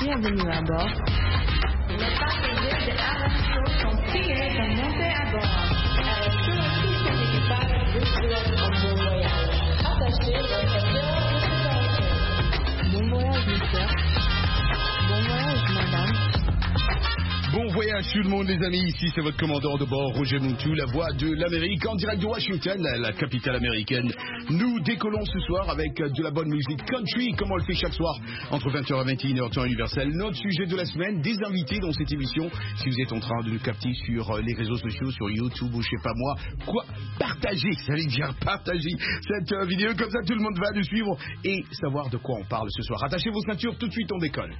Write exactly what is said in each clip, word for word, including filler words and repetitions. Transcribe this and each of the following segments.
Bienvenue à bord. Les passagers de Avancho sont priés de monter à bord. Avec tout et tout son équipage, vous souhaite un bon voyage. Attachez votre ceinture de sécurité. Bon voyage, monsieur. Bon voyage, madame. Bon voyage tout le monde les amis, ici c'est votre commandant de bord Roger Montou, la voix de l'Amérique en direct de Washington, la, la capitale américaine. Nous décollons ce soir avec de la bonne musique country comme on le fait chaque soir entre vingt heures et vingt et une heures temps universel. Notre sujet de la semaine, des invités dans cette émission. Si vous êtes en train de nous capter sur les réseaux sociaux, sur YouTube ou je sais pas moi, quoi, partagez, ça veut dire partager cette euh, vidéo, comme ça tout le monde va nous suivre et savoir de quoi on parle ce soir. Attachez vos ceintures, tout de suite on décolle.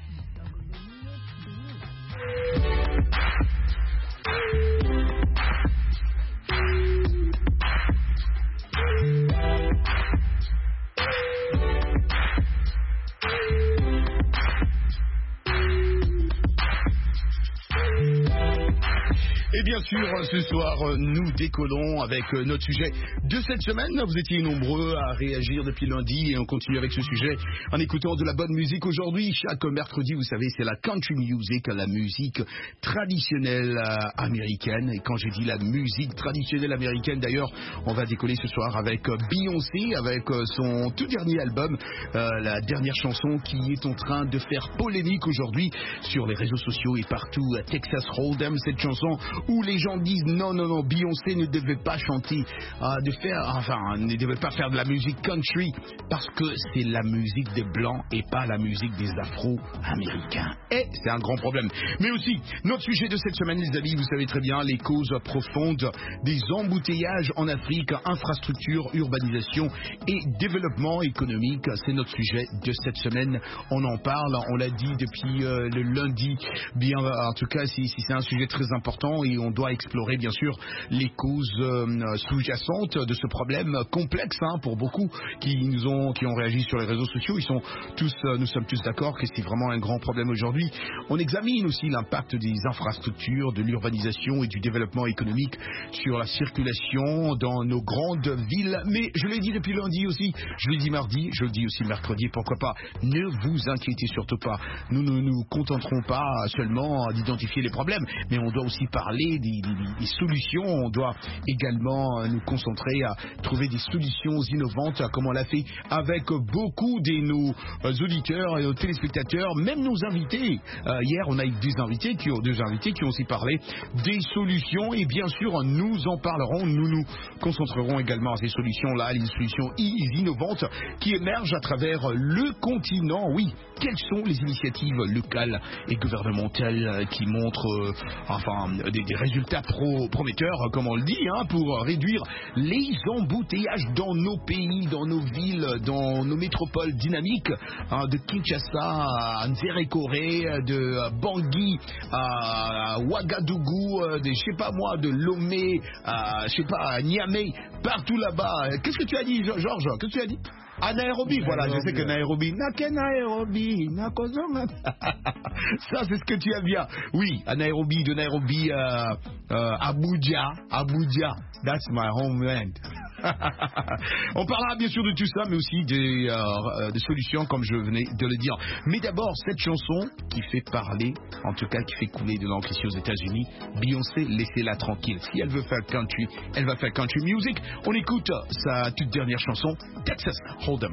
Et bien sûr, ce soir, nous décollons avec notre sujet de cette semaine. Vous étiez nombreux à réagir depuis lundi et on continue avec ce sujet en écoutant de la bonne musique. Aujourd'hui, chaque mercredi, vous savez, c'est la country music, la musique traditionnelle américaine. Et quand je dis la musique traditionnelle américaine, d'ailleurs, on va décoller ce soir avec Beyoncé, avec son tout dernier album, euh, la dernière chanson qui est en train de faire polémique aujourd'hui sur les réseaux sociaux et partout. Texas Hold'em, cette chanson où les gens disent non, non, non, Beyoncé ne devait pas chanter, euh, de faire, enfin, ne devait pas faire de la musique country parce que c'est la musique des Blancs et pas la musique des Afro-Américains. Et c'est un grand problème. Mais aussi, notre sujet de cette semaine, les amis, vous savez très bien, les causes profondes des embouteillages en Afrique, infrastructure, urbanisation et développement économique. C'est notre sujet de cette semaine. On en parle, on l'a dit depuis euh, le lundi. Bien, en tout cas, si, si c'est un sujet très important et on doit explorer bien sûr les causes euh, sous-jacentes de ce problème complexe hein, pour beaucoup qui nous ont qui ont réagi sur les réseaux sociaux. Ils sont tous, euh, nous sommes tous d'accord que c'est vraiment un grand problème aujourd'hui. On examine aussi l'impact des infrastructures, de l'urbanisation et du développement économique sur la circulation dans nos grandes villes. Mais je l'ai dit depuis lundi aussi, je l'ai dit mardi, je le dis aussi mercredi. Pourquoi pas? Ne vous inquiétez surtout pas. Nous ne nous contenterons pas seulement d'identifier les problèmes, mais on doit aussi parler des, des, des solutions. On doit également nous concentrer à trouver des solutions innovantes, comme on l'a fait avec beaucoup de nos auditeurs et nos téléspectateurs, même nos invités. Euh, hier, on a eu deux invités qui ont deux invités qui ont aussi parlé des solutions et bien sûr, nous en parlerons. Nous nous concentrerons également à ces solutions-là, les solutions innovantes qui émergent à travers le continent. Oui, quelles sont les initiatives locales et gouvernementales qui montrent euh, enfin des, des résultats pro, prometteurs, comme on le dit, hein, pour réduire les embouteillages dans nos pays, dans nos villes, dans nos métropoles dynamiques, hein, de Kinshasa à Nzerekore, de Bangui à Ouagadougou, de je sais pas moi, de Lomé à je sais pas à Niamey, partout là-bas. Qu'est-ce que tu as dit, Georges? Qu'est-ce que tu as dit? À Nairobi, voilà, je sais que Nairobi, Nake Nairobi, Nakozonga. Ça, c'est ce que tu aimes bien. Oui, à Nairobi, de Nairobi, euh, euh, Abuja, Abuja, that's my homeland. On parlera bien sûr de tout ça, mais aussi des, euh, des solutions, comme je venais de le dire. Mais d'abord, cette chanson qui fait parler, en tout cas qui fait couler de l'encre ici aux États-Unis, Beyoncé, laissez-la tranquille. Si elle veut faire country, elle va faire country music. On écoute sa toute dernière chanson, Texas Hold'em.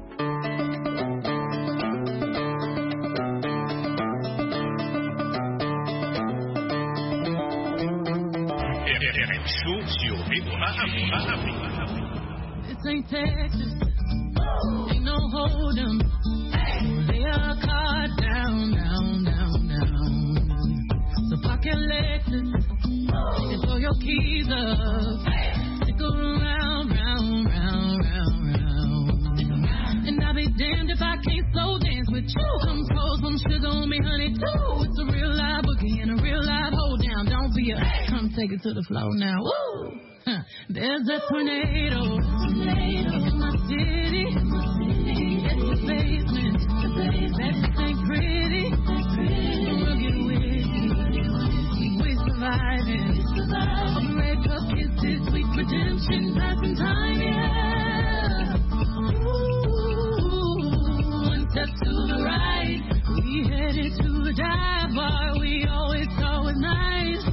Sur Afrique. This ain't Texas, ain't no Hold'em. Lay a card down, down, down, down. So park your Lexus and throw your keys up. Stick around, round, round, round, round. And I'll be damned if I can't slow dance with you. Come close, some sugar on me, honey, too. It's a real live boogie and a real live hold down. Don't be a come take it to the floor now. Woo! Huh. There's a tornado, tornado in my city. It's the basement. That ain't pretty. We'll get with you. We surviving. Red cup kisses, sweet redemption, passing time, yeah. Ooh, one step to the right, we headed to dive bar we always thought was nice.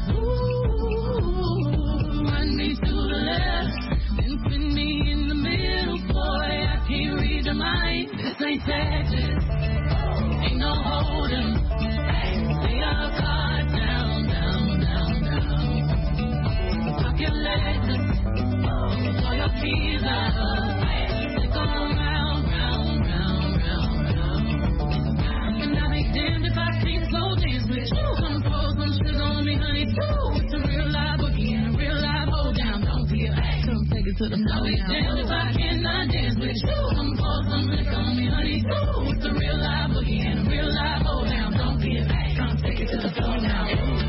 Ooh, run me to the left and spin me in the middle, boy. I can't read the mind. This ain't Texas, ain't no hold'em. Lay our card down, down, down, down. Tuck your legs up, throw your keys out. They go round, round, round, round, round. And I'll be damned if I can't slow dance with you. Come pour some sugar on me, honey, too. It's a real live boogie and a real live hold down. Don't be a come take it to the floor. I'll be damned if I cannot dance with you. Come pour some liquor on me, honey, too. It's a real live boogie and a real live hold down. Don't be a come take it to the floor now.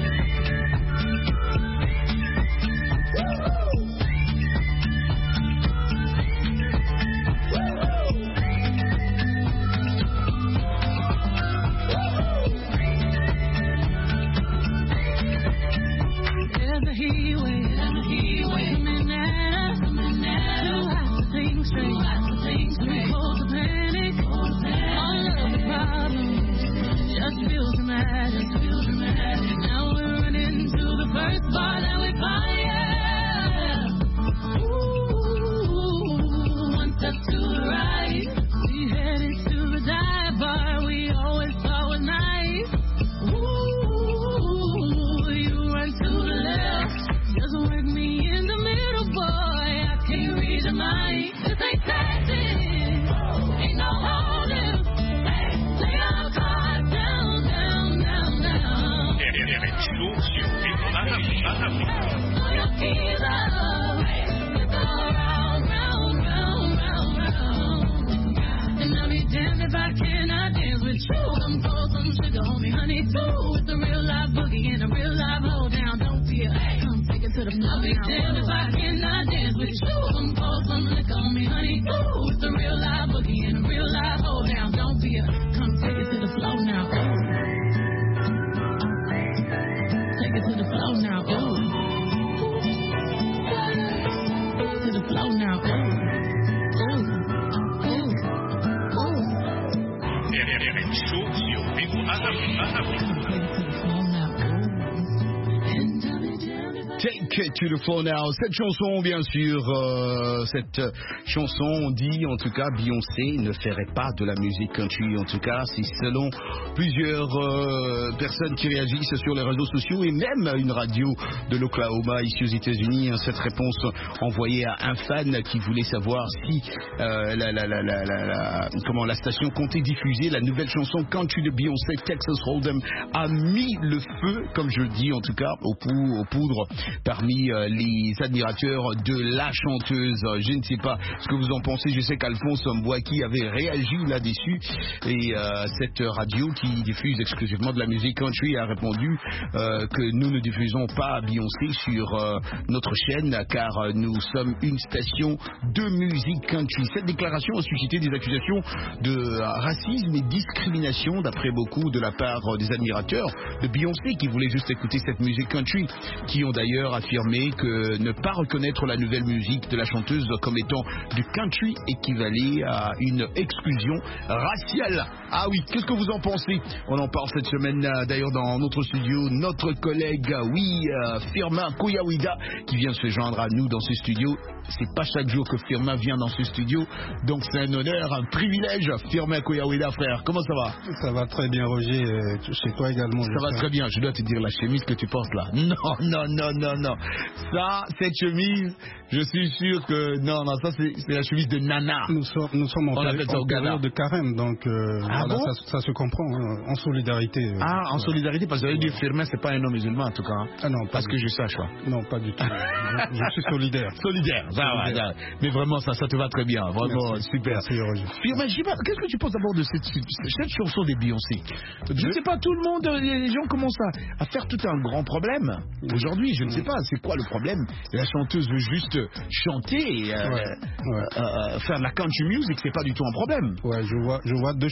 There's a heatway, there's a heatway coming at us, coming at us. Two lots of things straight, lots of things straight. Hold the panic, hold the panic. All of the problems just feel dramatic, feel dramatic. Now we're running to the first bar that we fire. Ooh, one step to the right, we headed to the dive bar we always thought was nice. Ooh, you run to the left, just work me in the middle, boy. I can't read the mind. This ain't Texas, ain't no hold'em. Lay our cards down, down, down, down. Show sur Écoute Africa. Throw your keys up, let's go round, round, round, round, round. And I'll be damned if I cannot dance with you. Come pour some sugar on me, honey, too. It's a real live boogie and a real live hold down. Don't be a come take it to the floor. I'll be damned if I cannot dance with you. Come pour some liquor on me, honey, too. It's a real live boogie and a real live hold down. Don't be a come take it to the floor now. Take it to the floor now. Ooh. To the floor now. Ooh. Ooh. Ooh. Show sur Écoute Africa. Take it to the floor now. Cette chanson, bien sûr, euh, cette chanson, on dit en tout cas, Beyoncé ne ferait pas de la musique country. En tout cas, c'est selon plusieurs euh, personnes qui réagissent sur les réseaux sociaux et même une radio de l'Oklahoma ici aux États-Unis. Hein, cette réponse envoyée à un fan qui voulait savoir si euh, la, la, la, la, la, la, comment la station comptait diffuser la nouvelle chanson country de Beyoncé, Texas Hold'em, a mis le feu, comme je le dis en tout cas, aux, pou- aux poudres parmi euh, les admirateurs de la chanteuse. Je ne sais pas ce que vous en pensez. Je sais qu'Alphonse Mbouaki avait réagi là-dessus et euh, cette radio qui diffuse exclusivement de la musique country a répondu euh, que nous ne diffusons pas Beyoncé sur euh, notre chaîne car euh, nous sommes une station de musique country. Cette déclaration a suscité des accusations de euh, racisme et discrimination d'après beaucoup de la part euh, des admirateurs de Beyoncé qui voulaient juste écouter cette musique country, qui ont d'ailleurs affirmé que ne pas reconnaître la nouvelle musique de la chanteuse comme étant du country équivalait à une exclusion raciale. Ah oui, qu'est-ce que vous en pensez? On en parle cette semaine d'ailleurs dans notre studio. Notre collègue, oui, euh, Firmin Koyawida, qui vient se joindre à nous dans ce studio. C'est pas chaque jour que Firmin vient dans ce studio, donc c'est un honneur, un privilège. Firmin Koyawida, frère, comment ça va? Ça va très bien, Roger, euh, chez toi également. Ça va très bien, je dois te dire la chemise que tu portes là. Non, non, non, non, non. Ça, cette chemise, je suis sûr que... Non, non, ça c'est, c'est la chemise de Nana. Nous sommes, nous sommes en, On péri- appelle ça en au Ghana. période de carême, donc euh, Ah voilà, bon ça, ça se comprend, hein, en solidarité. euh, Ah, en voilà. solidarité, parce que j'avais dit Firmin, c'est pas un homme musulman en tout cas. Hein. Ah non, pas Parce du que tout. je sache, quoi. Non, pas du tout. je, je suis solidaire. Solidaire, ça va, Solidaire. ça. Mais vraiment, ça, ça te va très bien. Vraiment, Merci. super. Merci, Roger. Firmin, je sais pas, qu'est-ce que tu penses d'abord de cette, cette chanson des Beyoncé? Je ne sais pas, tout le monde, les gens commencent à, à faire tout un grand problème. Aujourd'hui, je ne sais pas, c'est quoi le problème? La chanteuse veut juste chanter et euh, Ouais, ouais. euh, faire de la country music, c'est pas du tout un problème. Ouais, je vois, je vois deux choses qui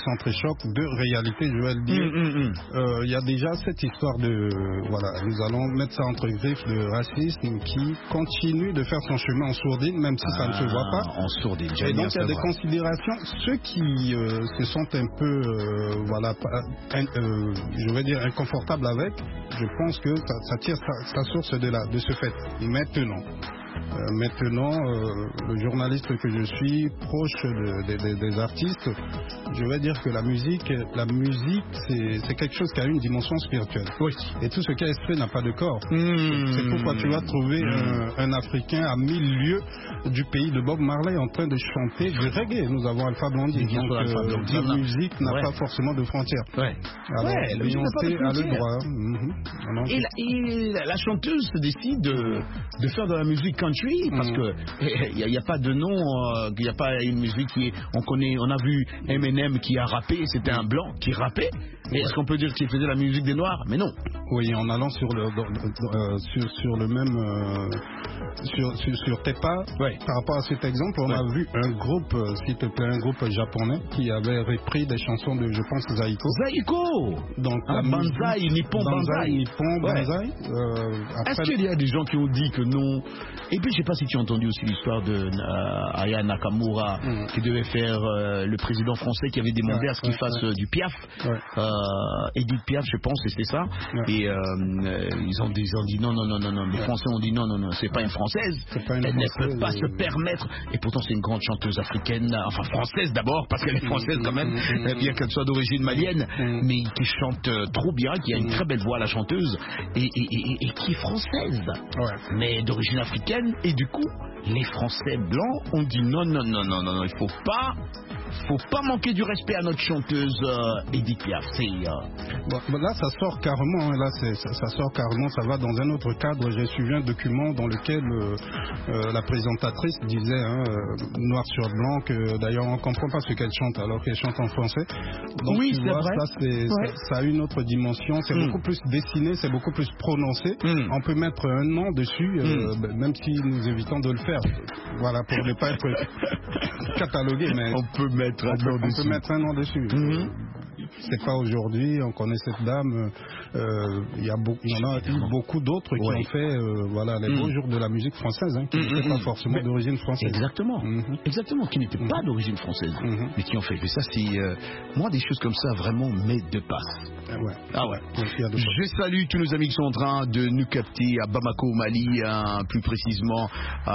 s'entrechoquent deux réalités, je vais le dire. Il Mm, mm, mm. euh, y a déjà cette histoire de, voilà, nous allons mettre ça entre griffes, de racisme qui continue de faire son chemin en sourdine, même si ça ne se voit pas. Ah, en sourdine, Et j'aime bien donc il y a des savoir. considérations. Ceux qui euh, se sentent un peu, euh, voilà, pas- un- euh, je vais dire inconfortables avec, je pense que ça, ça tire sa, sa source de là, de ce fait. Maintenant. Euh, maintenant, euh, le journaliste que je suis, proche de- de- de- des artistes, je vais dire que la musique, la musique, c'est c'est quelque chose qui a une dimension spirituelle. Oui. Et tout ce qui est esprit n'a pas de corps. Mm. C'est pourquoi tu vas trouver Mm. un, un Africain à mille lieues du pays de Bob Marley en train de chanter du reggae. Nous avons Alpha Blondy. Bien Donc sûr, Alpha euh, Blondy, la on a- musique n'a Ouais. pas forcément de frontières. Ouais. Alors, Ouais, la musique n'a pas de Beyoncé a le frontières. droit. Mhm. Non, Et, la, et la- la chanteuse se décide de, de faire de la musique country parce Mm. que il n'y a, a pas de nom, il n'y a pas une musique qui est, on connaît, on a vu Eminem qui a rappé, c'était un blanc qui rappait. Et est-ce qu'on peut dire qu'il faisait la musique des noirs? Mais non. Oui, en allant sur le, dans- euh, sur, sur le même, euh, sur, sur, sur tes pas, Ouais. par rapport à cet exemple, on Ouais. a vu un groupe, euh, s'il te plaît, un groupe japonais qui avait repris des chansons de, je pense, Zaiko. Zaiko. Donc, Ah, la musique- Banzai, Nippon Banzai. Nippon Ouais. Banzai. Euh, Est-ce après, qu'il y a des gens qui ont dit que non? Et puis je sais pas si tu as entendu aussi l'histoire de euh, Aya Nakamura Mm. qui devait faire euh, le président français qui avait demandé Ouais, à ce qu'il ouais, fasse ouais. euh, du Piaf. Ouais. Euh, Edith Piaf, je pense, et c'est ça. Ouais. Et euh, euh, ils, ont, ils ont dit non, non, non, non, non. Les Ouais. Français ont dit non, non, non, c'est pas une Française. C'est pas une Elle ne Française, peut pas euh, se permettre. Et pourtant, c'est une grande chanteuse africaine, enfin française d'abord, parce qu'elle est française quand même, Mm, mm, bien qu'elle soit d'origine malienne, Mm. mais qui chante euh, trop bien, qui a une Mm. très belle voix, la chanteuse, et, et, et, et qui est française, Ouais. mais d'origine africaine. Et du coup, les Français blancs ont dit non, non, non, non, non, non, il faut pas, faut pas manquer du respect à notre chanteuse euh, Edith Piaf. C'est euh, Bon, bon, là, ça sort carrément, hein, là, c'est- ça, ça sort carrément, ça va dans un autre cadre. J'ai suivi un document dans lequel euh, euh, la présentatrice disait, hein, euh, noir sur blanc, que d'ailleurs on ne comprend pas ce qu'elle chante alors qu'elle chante en français. Donc, Oui, tu c'est vois, vrai. Ça, c'est- Ouais. ça, ça a une autre dimension, c'est Mm. beaucoup plus dessiné, c'est beaucoup plus prononcé. Mm. On peut mettre un nom dessus, euh, Mm. ben, même si nous évitons de le faire. Voilà, pour ne pas être catalogué, mais on peut mettre on un peut, nom on peut dessus. mettre un nom dessus. Mhm. C'est pas aujourd'hui, on connaît cette dame. euh, Il y, a beau- il y en a eu beaucoup d'autres qui Ouais. ont fait euh, voilà, les Mm. beaux jours de la musique française, hein, qui Mm, n'étaient mm, pas mm. forcément Mais- d'origine française. Exactement, Mhm. exactement, qui n'étaient pas d'origine française, Mhm. mais qui ont fait. Mais ça, c'est euh, moi des choses comme ça vraiment mettent de passe. Ah ouais. Ah ouais. Donc, il y a de quoi. Je salue tous nos amis qui sont en train de nous capter à Bamako au Mali, hein, plus précisément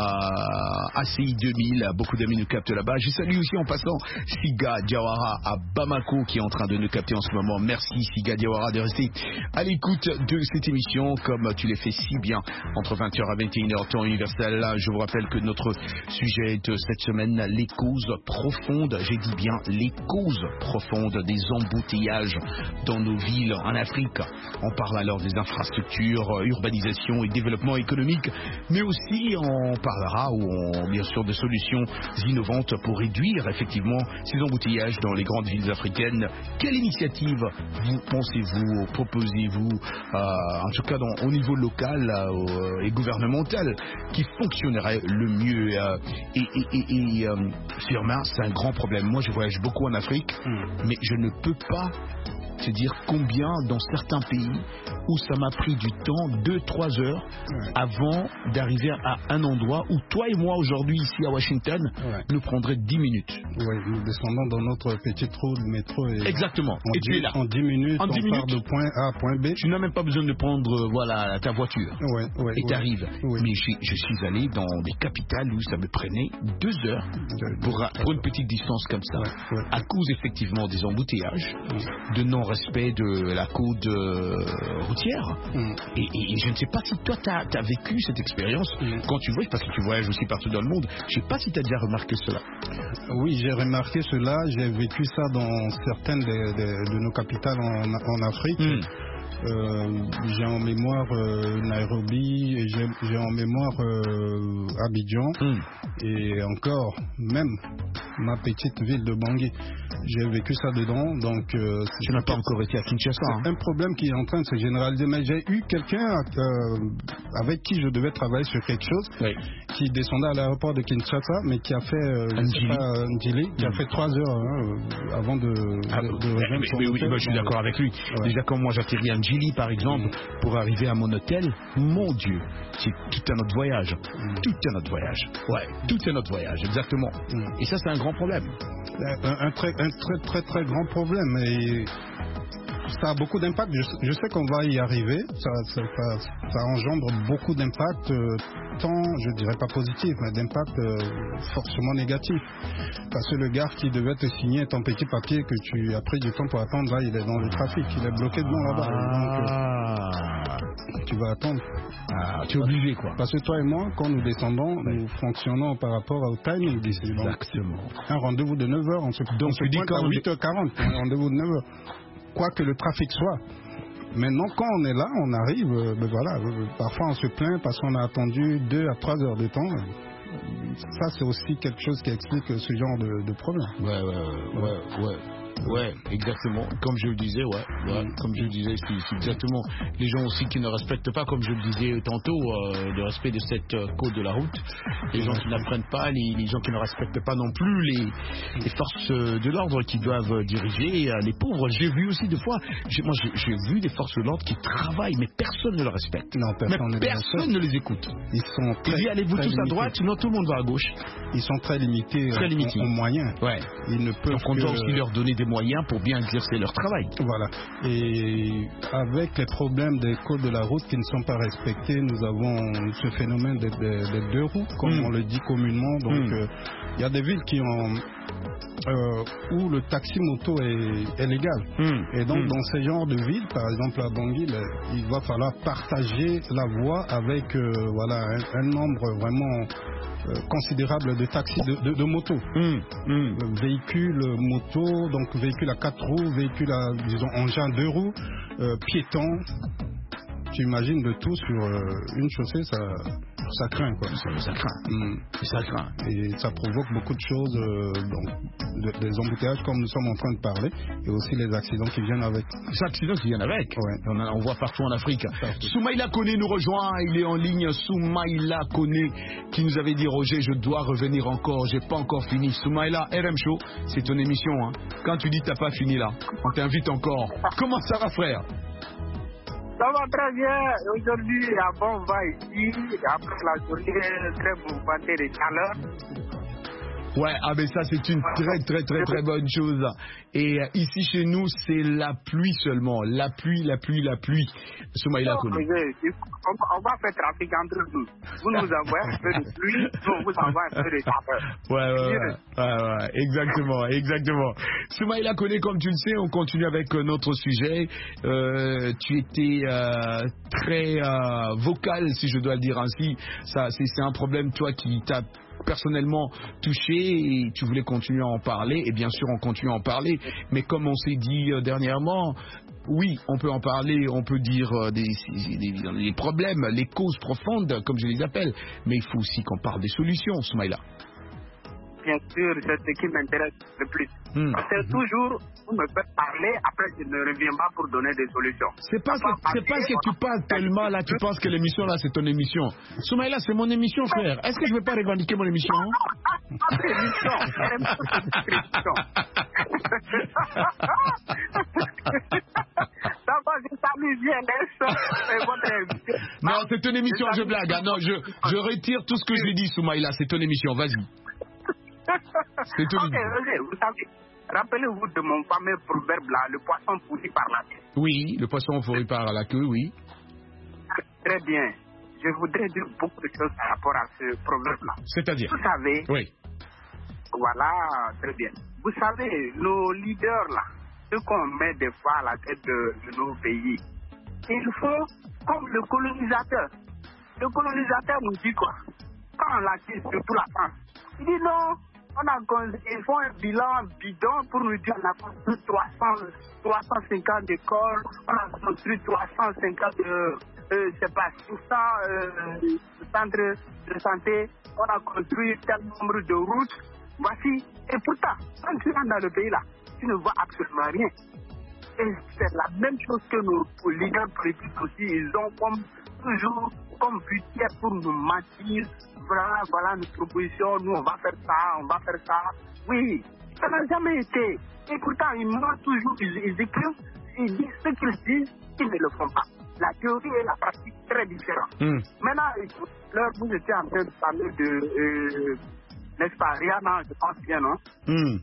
à A C I deux mille. Beaucoup d'amis nous captent là-bas. Je salue aussi en passant Siga Diawara à Bamako qui est en train de nous capter en ce moment. Merci Siga Diawara de rester à l'écoute de cette émission comme tu l'as fait si bien entre vingt heures à vingt et une heures temps universel. Là, je vous rappelle que notre sujet de cette semaine, les causes profondes, j'ai dit bien les causes profondes des embouteillages dans nos villes en Afrique. On parle alors des infrastructures, euh, urbanisation et développement économique, mais aussi on parlera ou on, bien sûr de solutions innovantes pour réduire effectivement ces embouteillages dans les grandes villes africaines. Quelle initiative vous pensez-vous, proposez-vous, euh, en tout cas dans- au niveau local euh, et gouvernemental, qui fonctionnerait le mieux euh, et, et, et, et, euh, sûrement c'est un grand problème. Moi je voyage beaucoup en Afrique, Mm. mais je ne peux pas te dire combien dans certains pays où ça m'a pris du temps, deux trois heures, Ouais. avant d'arriver à un endroit où toi et moi aujourd'hui ici à Washington Ouais. nous prendrait dix minutes. Ouais, nous descendons dans notre petite roue de métro et Exactement. en Et dix- tu es là. En dix minutes, En on dix part minutes. de point A à point B. Tu n'as même pas besoin de prendre euh, voilà ta voiture. Ouais, ouais, Et ouais. t'arrives. Oui. Mais je, je suis allé dans des capitales où ça me prenait deux heures De- pour, pour une petite distance comme ça. Ouais, ouais. À cause effectivement des embouteillages, de non-respect de la code euh, routière. Mm. Et, et- et je ne sais pas si toi tu as vécu cette expérience Mm. quand tu voyages, parce que tu voyages aussi partout dans le monde. Je ne sais pas si tu as déjà remarqué cela. Oui, j'ai remarqué cela. J'ai vécu ça dans certaines de, de- de nos capitales en, en Afrique. Mm. Euh, j'ai en mémoire euh, Nairobi, et j'ai, j'ai en mémoire euh, Abidjan, mm. et encore, même ma petite ville de Bangui. J'ai vécu ça dedans, donc... Euh, tu n'as pas encore été à Kinshasa. C'est hein. un problème qui est en train de se généraliser, mais j'ai eu quelqu'un euh, avec qui je devais travailler sur quelque chose, oui. qui descendait à l'aéroport de Kinshasa, mais qui a fait, euh, je sais pas, Ndjili, qui mmh. a fait trois heures hein, avant de, ah, de, de rejoindre mais, son mais, hôtel. Oui, bah, je suis d'accord avec lui. Ouais. Déjà, quand moi j'atterris à Ndjili, par exemple, mmh. pour arriver à mon hôtel, mon Dieu, c'est tout un autre voyage. Mmh. Tout un autre voyage. Ouais, tout un autre voyage, exactement. Mmh. Et ça, c'est un grand problème. Un, un, très, un très, très, très grand problème. Et ça a beaucoup d'impact. Je, je sais qu'on va y arriver. Ça, ça, ça, ça engendre beaucoup d'impact, euh, tant, je dirais pas positif, mais d'impact euh, forcément négatif. Parce que le gars qui devait te signer ton petit papier que tu as pris du temps pour attendre, là, il est dans le trafic. Il est bloqué devant là-bas. Ah. Donc, euh, tu vas attendre. Ah, tu es obligé, quoi. Parce que toi et moi, quand nous descendons, nous fonctionnons par rapport au timing d'ici. Exactement. Un rendez-vous de neuf heures, on se, Donc, on se pointe à huit heures quarante. Un rendez-vous de neuf heures. Quoi que le trafic soit. Maintenant, quand on est là, on arrive, euh, ben voilà, euh, parfois on se plaint parce qu'on a attendu deux à trois heures de temps. Ça, c'est aussi quelque chose qui explique ce genre de, de problème. Ouais, ouais, ouais, ouais. Ouais, exactement. Comme je le disais, ouais, ouais. Mm. Comme je le disais, c'est, c'est exactement. Les gens aussi qui ne respectent pas, comme je le disais tantôt, euh, le respect de cette euh, code de la route. Les gens qui n'apprennent pas, les, les gens qui ne respectent pas non plus les, les forces de l'ordre qui doivent diriger euh, les pauvres. J'ai vu aussi des fois, j'ai, moi j'ai, j'ai vu des forces de l'ordre qui travaillent, mais personne ne les respecte. Non, personne, mais personne ne les écoute. Ils sont très, Il dit allez-vous tous limités. À droite, sinon tout le monde va à gauche. Ils sont très limités, très limités. En, en moyens. Ouais. Ils ne peuvent Donc on que... doit aussi leur donner des moyens pour bien exercer leur travail. Voilà. Et avec les problèmes des codes de la route qui ne sont pas respectés, nous avons ce phénomène des de, de deux roues, comme mm. on le dit communément. Donc, il mm. euh, y a des villes qui ont euh, où le taxi moto est, est légal. Mm. Et donc, mm. dans ces genres de villes, par exemple à Bangui, il va falloir partager la voie avec euh, voilà un, un nombre vraiment Euh, considérable de taxis, de, de, de motos. Mmh, mmh. Véhicules, motos, donc véhicules à quatre roues, véhicules à, disons, engins deux roues, euh, piétons. Tu imagines de tout sur euh, une chaussée, ça, ça craint, quoi. Ça, ça craint. Mmh. Ça craint. Et ça provoque beaucoup de choses, euh, donc, de, des embouteillages comme nous sommes en train de parler, et aussi les accidents qui viennent avec. Les accidents qui viennent avec. Ouais. On, a, on voit partout en Afrique. Partout. Soumaïla Koné nous rejoint, il est en ligne. Soumaïla Koné qui nous avait dit Roger, je dois revenir encore, j'ai pas encore fini. Soumaïla, R M Show, c'est ton émission. Hein. Quand tu dis t'as pas fini là, on t'invite encore. Comment ça va, frère? Ça va très bien. Aujourd'hui, il y a bon vent ici. Après la journée très mouvementée de chaleur. Ouais, ah mais ça c'est une très très très très bonne chose. Et euh, ici chez nous c'est la pluie seulement, la pluie, la pluie, la pluie. Soumaïla Koné. On, on va faire trafic entre nous. Vous nous envoyez un peu de pluie, nous vous envoyez un peu de chaleur. Ouais ouais, ouais, ouais, ouais, exactement, exactement. Soumaïla Koné, comme tu le sais, on continue avec euh, notre sujet. Euh, tu étais euh, très euh, vocal, si je dois le dire ainsi. Ça, c'est, c'est un problème, toi, qui t'a personnellement touché et tu voulais continuer à en parler, et bien sûr on continue à en parler, mais comme on s'est dit euh, dernièrement, oui on peut en parler, on peut dire euh, des, des, des problèmes, les causes profondes comme je les appelle, mais il faut aussi qu'on parle des solutions. Soumaïla. Bien sûr, c'est ce qui m'intéresse le plus. Mmh. Parce que toujours, vous me faites parler, après je ne reviens pas pour donner des solutions. C'est parce que, c'est parce que tu parles tellement là, tu penses que l'émission là c'est ton émission. Soumaïla, c'est mon émission, frère. Est-ce que je ne vais pas revendiquer mon émission? Votre émission, ça va, je t'amuse bien, c'est votre émission. Non, c'est ton émission, je blague. Ah, non, je, je retire tout ce que j'ai dit, Soumaïla, c'est ton émission, vas-y. C'est tout. Ok, Roger, vous savez, rappelez-vous de mon fameux proverbe là, le poisson pourri par la queue. Oui, le poisson pourri par la queue, oui. Très bien. Je voudrais dire beaucoup de choses par rapport à ce proverbe-là. C'est-à-dire? Vous savez. Oui. Voilà, très bien. Vous savez, nos leaders là, ceux qu'on met des fois à la tête de, de nos pays, il faut, comme le colonisateur, le colonisateur nous dit quoi? Quand on l'a dit, surtout la France, il dit non, On a, ils font un bilan bidon pour nous dire qu'on a construit trois cent cinquante écoles, on a construit trois cent cinquante, euh, euh, je sais pas, cinq cents euh, centres de santé, on a construit tel nombre de routes. Voici, et pourtant, quand tu rentres dans le pays là, tu ne vois absolument rien. Et c'est la même chose que nos leaders politiques aussi, ils ont comme toujours comme but pour nous mentir. Voilà, voilà nos propositions, nous on va faire ça, on va faire ça. Oui, ça n'a jamais été. Et pourtant, ils mentent toujours, ils, ils écrivent, ils disent ce qu'ils disent, ils ne le font pas. La théorie et la pratique très différentes. Mm. Maintenant, là, vous étiez en train de parler de, euh, n'est-ce pas, Rihanna, je pense bien, non? Mm.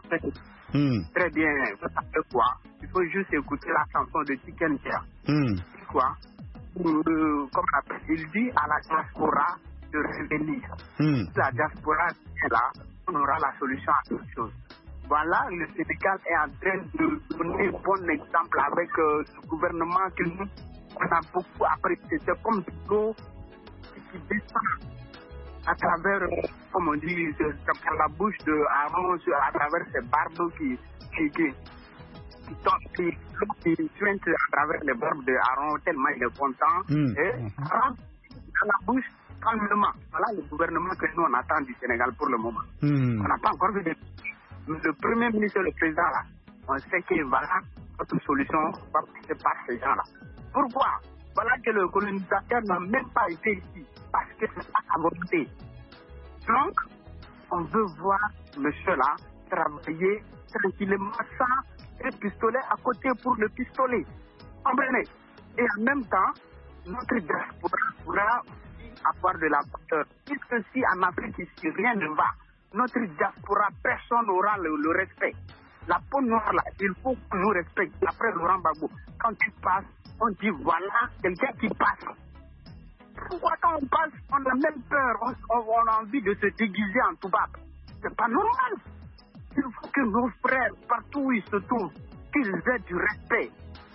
Mm. Très bien, vous savez quoi? Il faut juste écouter la chanson de Chicken Care. Mm. C'est quoi? Euh, comme il dit à la diaspora de revenir. Mm. La diaspora est là, on aura la solution à toute chose. Voilà, le Sénégal est en train de donner un bon exemple avec euh, ce gouvernement que nous, on a beaucoup apprécié. C'est comme l'eau qui descend à travers, euh, comme on dit, par la bouche de Aaron, à travers ses barbes qui, qui, qui, qui tombent, qui, qui suintent à travers les barbes de Aaron, tellement il est content. Mm. Et Aaron, dans la bouche, calmement. Voilà le gouvernement que nous on attend du Sénégal pour le moment. Mm. On n'a pas encore vu de... Le premier ministre et le président là, on sait que voilà, notre solution va passer par ces gens-là. Pourquoi? Voilà que le colonisateur n'a même pas été ici, parce que c'est pas sa volonté. Donc, on veut voir monsieur-là travailler tranquillement sans un pistolet à côté pour le pistolet. Comprenez? Et en même temps, notre diaspora pourra avoir de la peur. Puisque si en Afrique ici rien ne va, notre diaspora, personne n'aura le, le respect. La peau noire là, il faut qu'on nous respecte. Après Laurent Gbagbo, quand tu passes, on dit voilà quelqu'un qui passe. Pourquoi quand on passe, on a même peur, on, on a envie de se déguiser en toubab? C'est pas normal. Il faut que nos frères, partout où ils se trouvent, qu'ils aient du respect.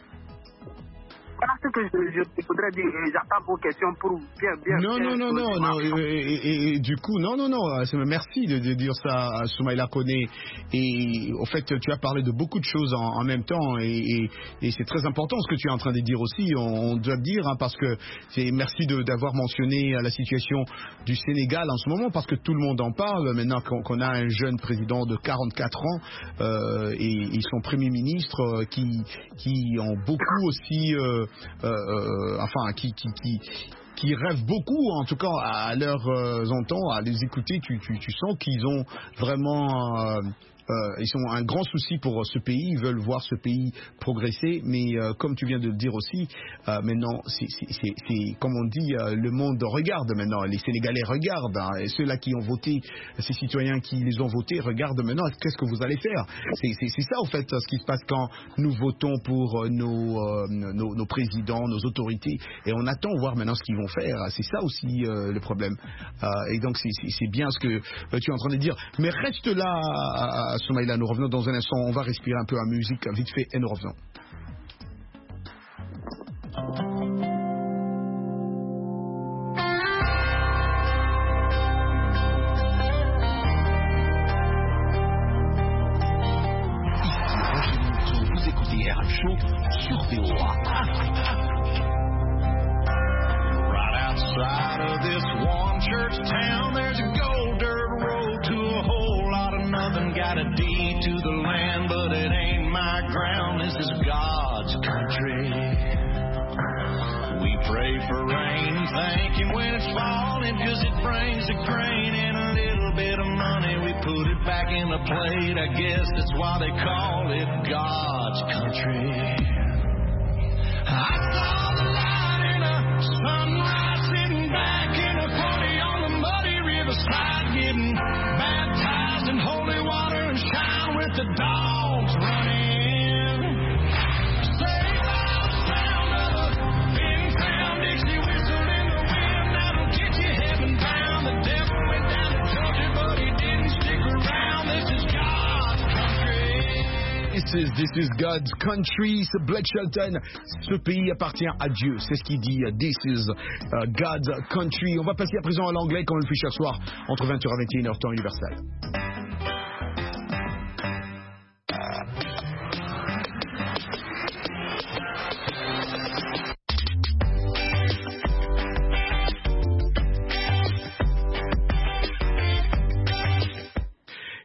Voilà ce que je, je voudrais dire. J'attends vos questions pour bien, bien. Non, bien non, non, non, non. Et, et, et, et du coup, non, non, non. Merci de, de dire ça à Soumaïla Koné. Et au fait, tu as parlé de beaucoup de choses en, en même temps. Et, et, et c'est très important ce que tu es en train de dire aussi. On, on doit le dire, hein, parce que c'est merci d'avoir mentionné la situation du Sénégal en ce moment, parce que tout le monde en parle. Maintenant qu'on qu'on a un jeune président de quarante-quatre ans euh, et, et son premier ministre euh, qui, qui ont beaucoup aussi. Euh, Euh, euh, enfin, qui, qui, qui, qui rêvent beaucoup, en tout cas à leurs euh, entends, à les écouter, tu, tu, tu sens qu'ils ont vraiment euh, Euh, ils ont un grand souci pour ce pays, ils veulent voir ce pays progresser, mais euh, comme tu viens de le dire aussi, euh, maintenant, c'est, c'est, c'est, c'est, comme on dit, euh, le monde regarde maintenant, les Sénégalais regardent, hein, et ceux-là qui ont voté, ces citoyens qui les ont votés, regardent maintenant, qu'est-ce que vous allez faire? C'est, c'est, c'est ça, en fait, ce qui se passe quand nous votons pour nos, euh, nos, nos présidents, nos autorités, et on attend voir maintenant ce qu'ils vont faire. C'est ça aussi euh, le problème. Euh, et donc, c'est, c'est, c'est bien ce que euh, tu es en train de dire. Mais reste là, à, à Soumaïla, nous revenons dans un instant, on va respirer un peu à musique, vite fait, et nous revenons. Vous écoutez R M Show sur V O A. Right outside of this one church town, there's a gold dirt road to a whole lot of nothing. Got a deed to the land, but it ain't my ground. This is God's country. We pray for rain, thanking when it's falling, 'cause it brings a grain and a little bit of money. We put it back in the plate. I guess that's why they call it God's country. I saw the light in a sunrise, sitting back in a party on the muddy riverside, getting baptized in holy water and shine with the dogs running. Saved by the sound of a in-town Dixie whistle in the wind that'll get you heaven bound. The devil went down to Georgia, but he didn't stick around. This is God's country. This is, this is God's country. C'est Blake Shelton. Ce pays appartient à Dieu. C'est ce qu'il dit. This is uh, God's country. On va passer à présent à l'anglais comme on le fait chaque soir entre vingt heures et vingt et une heures temps universel.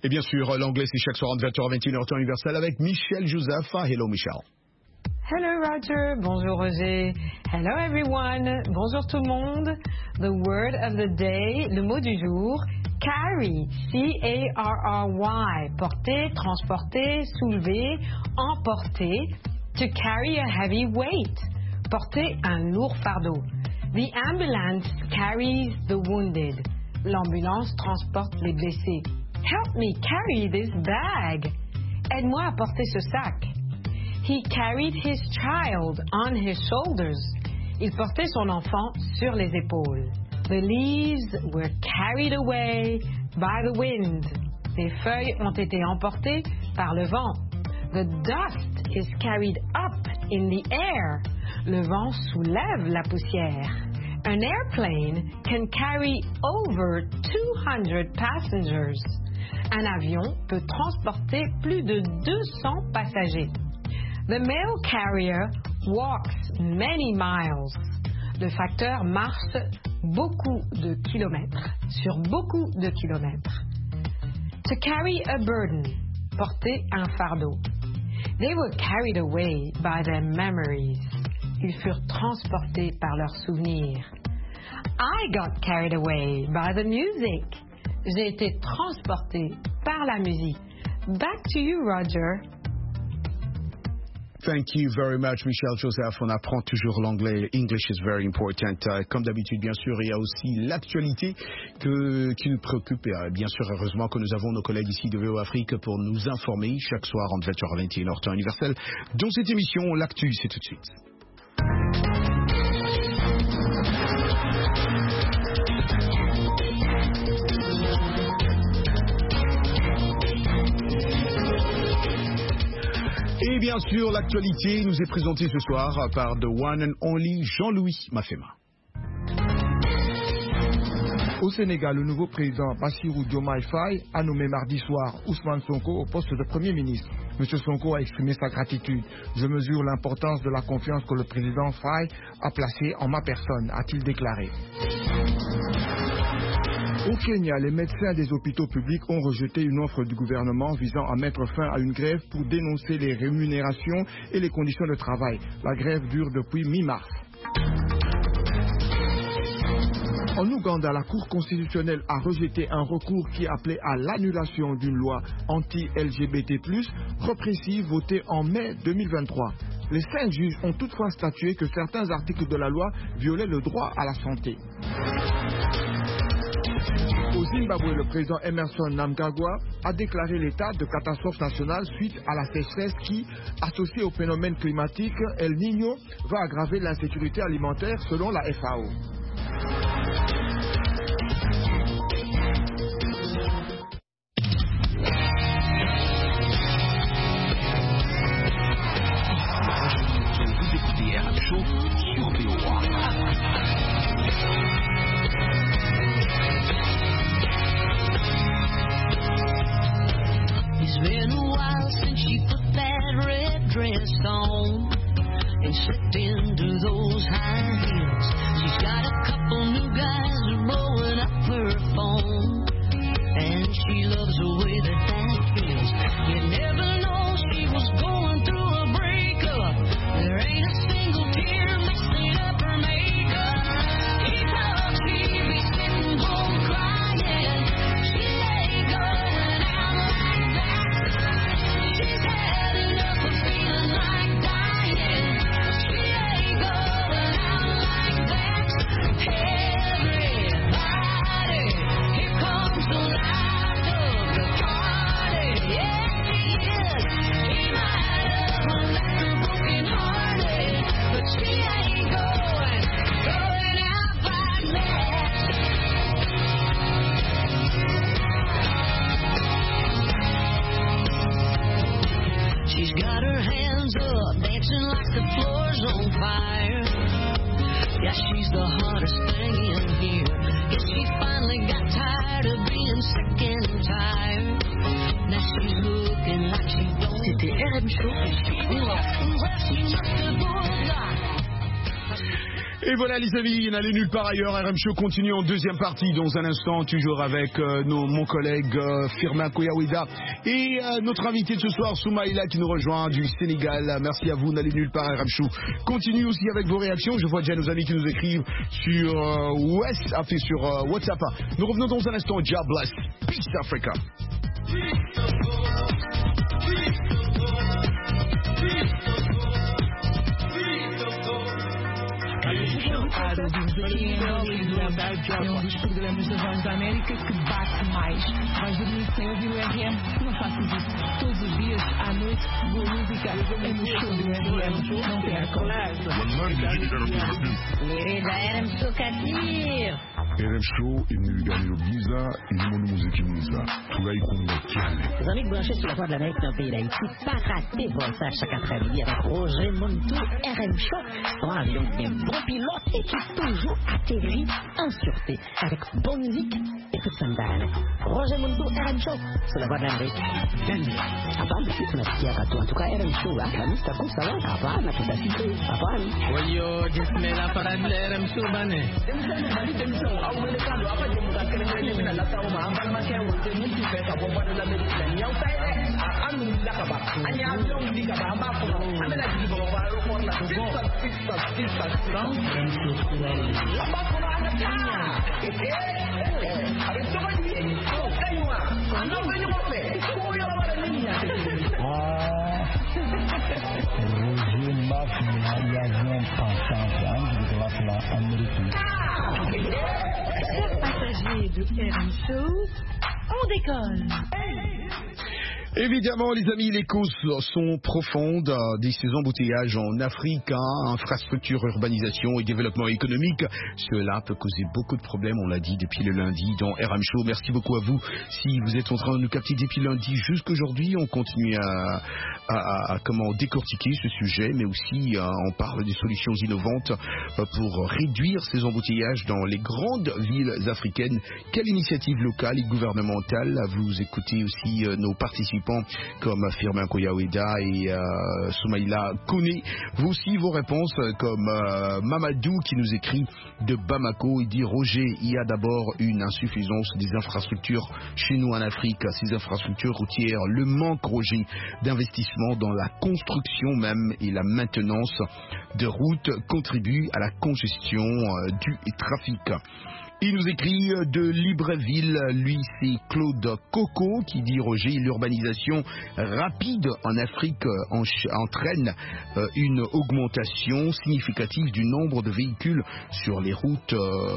bien sûr, l'anglais, c'est chaque soir entre vingt heures et vingt et une heures temps universel avec Michel Joseph. Hello, Michel. Hello Roger, bonjour Roger. Hello everyone, bonjour tout le monde. The word of the day, le mot du jour, carry, C A R R Y, porter, transporter, soulever, emporter. To carry a heavy weight, porter un lourd fardeau. The ambulance carries the wounded. L'ambulance transporte les blessés. Help me carry this bag. Aide-moi à porter ce sac. He carried his child on his shoulders. Il portait son enfant sur les épaules. The leaves were carried away by the wind. Les feuilles ont été emportées par le vent. The dust is carried up in the air. Le vent soulève la poussière. An airplane can carry over two hundred passengers. Un avion peut transporter plus de deux cents passagers. The mail carrier walks many miles. Le facteur marche beaucoup de kilomètres, sur beaucoup de kilomètres. To carry a burden, porter un fardeau. They were carried away by their memories. Ils furent transportés par leurs souvenirs. I got carried away by the music. J'ai été transporté par la musique. Back to you, Roger. Thank you very much, Michel Joseph. On apprend toujours l'anglais. English is very important. Uh, comme d'habitude, bien sûr, il y a aussi l'actualité que, qui nous préoccupe. Et, uh, bien sûr, heureusement que nous avons nos collègues ici de V O Afrique pour nous informer chaque soir entre vingt heures et vingt et une heures temps universel. Dans cette émission, l'actu, c'est tout de suite. Et bien sûr, l'actualité nous est présentée ce soir par The One and Only Jean-Louis Mafema. Au Sénégal, le nouveau président Bassirou Diomaye Faye a nommé mardi soir Ousmane Sonko au poste de Premier ministre. M. Sonko a exprimé sa gratitude. Je mesure l'importance de la confiance que le président Faye a placée en ma personne, a-t-il déclaré. Au Kenya, les médecins des hôpitaux publics ont rejeté une offre du gouvernement visant à mettre fin à une grève pour dénoncer les rémunérations et les conditions de travail. La grève dure depuis mi-mars. En Ouganda, la Cour constitutionnelle a rejeté un recours qui appelait à l'annulation d'une loi anti-L G B T plus, répressive votée en mai deux mille vingt-trois. Les cinq juges ont toutefois statué que certains articles de la loi violaient le droit à la santé. Au Zimbabwe, le président Emerson Mnangagwa a déclaré l'état de catastrophe nationale suite à la sécheresse qui, associée au phénomène climatique El Niño, va aggraver l'insécurité alimentaire selon la F A O. Vous écoutez R M Show sur V O A. It's been a while since she put that red dress on and slipped into those high heels. She's got a couple new guys blowing up her phone, and she loves the way that that feels. You never know she was going through a breakup. There ain't a single tear messing up her makeup. He thought she'd be sitting home crying. She ain't going out like that. She's had enough of feeling like dying. She ain't going out like that. Everybody, here comes the life of the party. Yeah, he is. He might have left her broken hearted, but she ain't going, going out like that. She's got her hands up, dancing like the floor's on fire. Yeah, she's the hottest thing in here. Yeah, she finally got tired of being sick and tired. Now she's looking like she don't. C'était R M Show. Et voilà les amis, n'allez nulle part ailleurs. R M Show continue en deuxième partie dans un instant, toujours avec euh, nos, mon collègue euh, Firmin Koyawida et euh, notre invité de ce soir, Soumaïla, qui nous rejoint du Sénégal. Merci à vous, n'allez nulle part. R M Show continue aussi avec vos réactions. Je vois déjà nos amis qui nous écrivent sur euh, West, ah, sur euh, WhatsApp. Nous revenons dans un instant. God bless. Peace Africa. É um dos programas da Voz da América que bate mais. Vais dormir sem ouvir o R M? Não faças isso. Todos os dias, à noite, boa música é no show do R M. Não percam. Querida R M Show Kadir. R M Show imnigani Giza ilimono muziki mwiza tugai kumwekele. Les amis branchés sur la Voix de l'Amérique dans le pays d'Haïti, pas rater Voltage chaque après-midi avec Roger Montou, R M Show, son avion bien bon pilote et qui toujours atterrit en sûreté avec bonne musique et toute sandale. Roger Montou, R M Show, sur la Voix de l'Amérique. Hapana sisi tunasikia katu, en tout cas R M Show, hapana sitakusa wala, hapana tutasikia, hapana. Wayo, jisme la parade de R M Show bane. Passagers de R M Show, on décolle. Évidemment, les amis, les causes sont profondes des ces embouteillages en Afrique, hein, infrastructure, urbanisation et développement économique. Cela peut causer beaucoup de problèmes, on l'a dit depuis le lundi dans R M Show. Merci beaucoup à vous. Si vous êtes en train de nous capter depuis lundi jusqu'aujourd'hui, on continue à, à, à comment décortiquer ce sujet, mais aussi euh, on parle des solutions innovantes euh, pour réduire ces embouteillages dans les grandes villes africaines. Quelle initiative locale et gouvernementale? Vous écoutez aussi euh, nos participants comme Firmin Koyawida et euh, Soumaïla Kone. Vous aussi vos réponses comme euh, Mamadou qui nous écrit de Bamako. Il dit Roger, il y a d'abord une insuffisance des infrastructures chez nous en Afrique, ces infrastructures routières, le manque, Roger, d'investissement dans la construction même et la maintenance de routes contribue à la congestion euh, du trafic. Il nous écrit de Libreville, lui c'est Claude Coco qui dit Roger, l'urbanisation rapide en Afrique entraîne une augmentation significative du nombre de véhicules sur les routes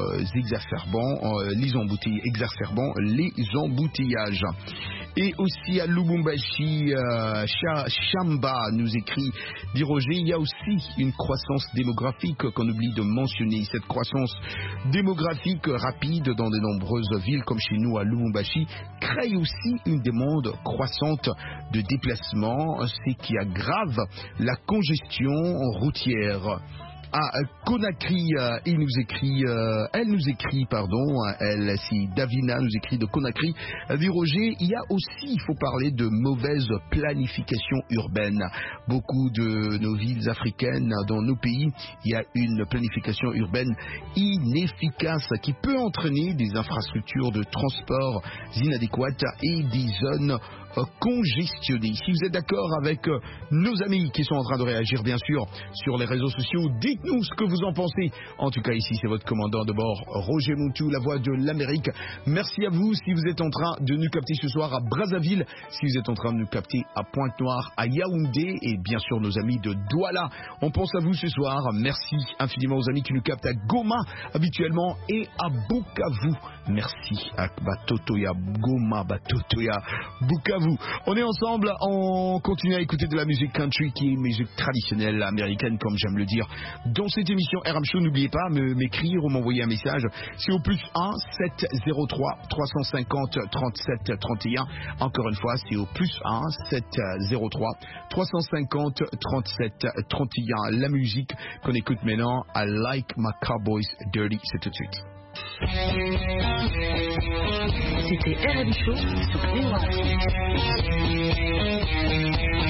exacerbant les embouteillages, exacerbant les embouteillages. Et aussi à Lubumbashi, euh, Chamba nous écrit, dit Roger, il y a aussi une croissance démographique qu'on oublie de mentionner. Cette croissance démographique rapide dans de nombreuses villes comme chez nous à Lubumbashi crée aussi une demande croissante de déplacement, ce qui aggrave la congestion routière. À Conakry, euh, il nous écrit, euh, elle nous écrit, pardon, elle, si Davina nous écrit de Conakry, elle dit Roger, il y a aussi, il faut parler de mauvaise planification urbaine. Beaucoup de nos villes africaines, dans nos pays, il y a une planification urbaine inefficace qui peut entraîner des infrastructures de transport inadéquates et des zones congestionné. Si vous êtes d'accord avec euh, nos amis qui sont en train de réagir bien sûr sur les réseaux sociaux, dites-nous ce que vous en pensez. En tout cas ici c'est votre commandant de bord Roger Montou, la voix de l'Amérique. Merci à vous si vous êtes en train de nous capter ce soir à Brazzaville, si vous êtes en train de nous capter à Pointe-Noire, à Yaoundé et bien sûr nos amis de Douala. On pense à vous ce soir. Merci infiniment aux amis qui nous captent à Goma habituellement et à Bukavu. Merci à Batotoya, Goma, Batotoya, Bukavu. On est ensemble, on continue à écouter de la musique country qui est musique traditionnelle américaine comme j'aime le dire. Dans cette émission R M Show, n'oubliez pas de m'écrire ou m'envoyer un message. C'est au plus un sept zéro trois trois cent cinquante trente-sept trente et un. Encore une fois, c'est au plus un sept zéro trois trois cent cinquante trente-sept trente et un. La musique qu'on écoute maintenant, I Like My Cowboys Dirty, c'est tout de suite. C'était R M Show sur Green Rock.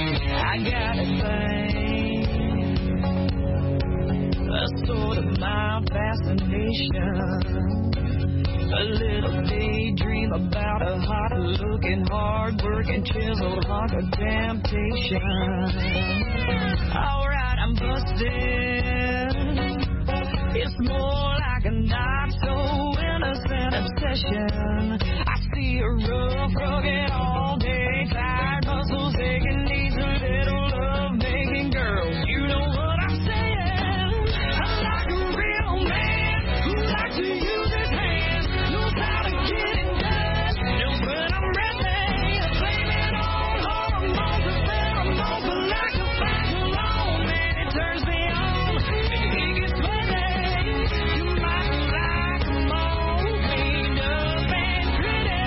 I gotta say, a sort of mind. fascination. A little daydream about a hot-looking, hard-working, chiseled hunk of temptation. Alright, I'm busted. It's more like a not-so-innocent obsession. I see a rough, rugged, all-day, tired muscles aching, needs a little love-making girl. You know what I'm saying? I like a real man who likes to use his hands, knows how to get it done. Knows when I'm ready, blame it on hormones and pheromones, but like a flash alone, man, it turns me on. And he gets ready. You might like him all cleaned up and pretty.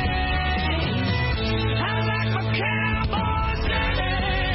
I like my cowboys dirty.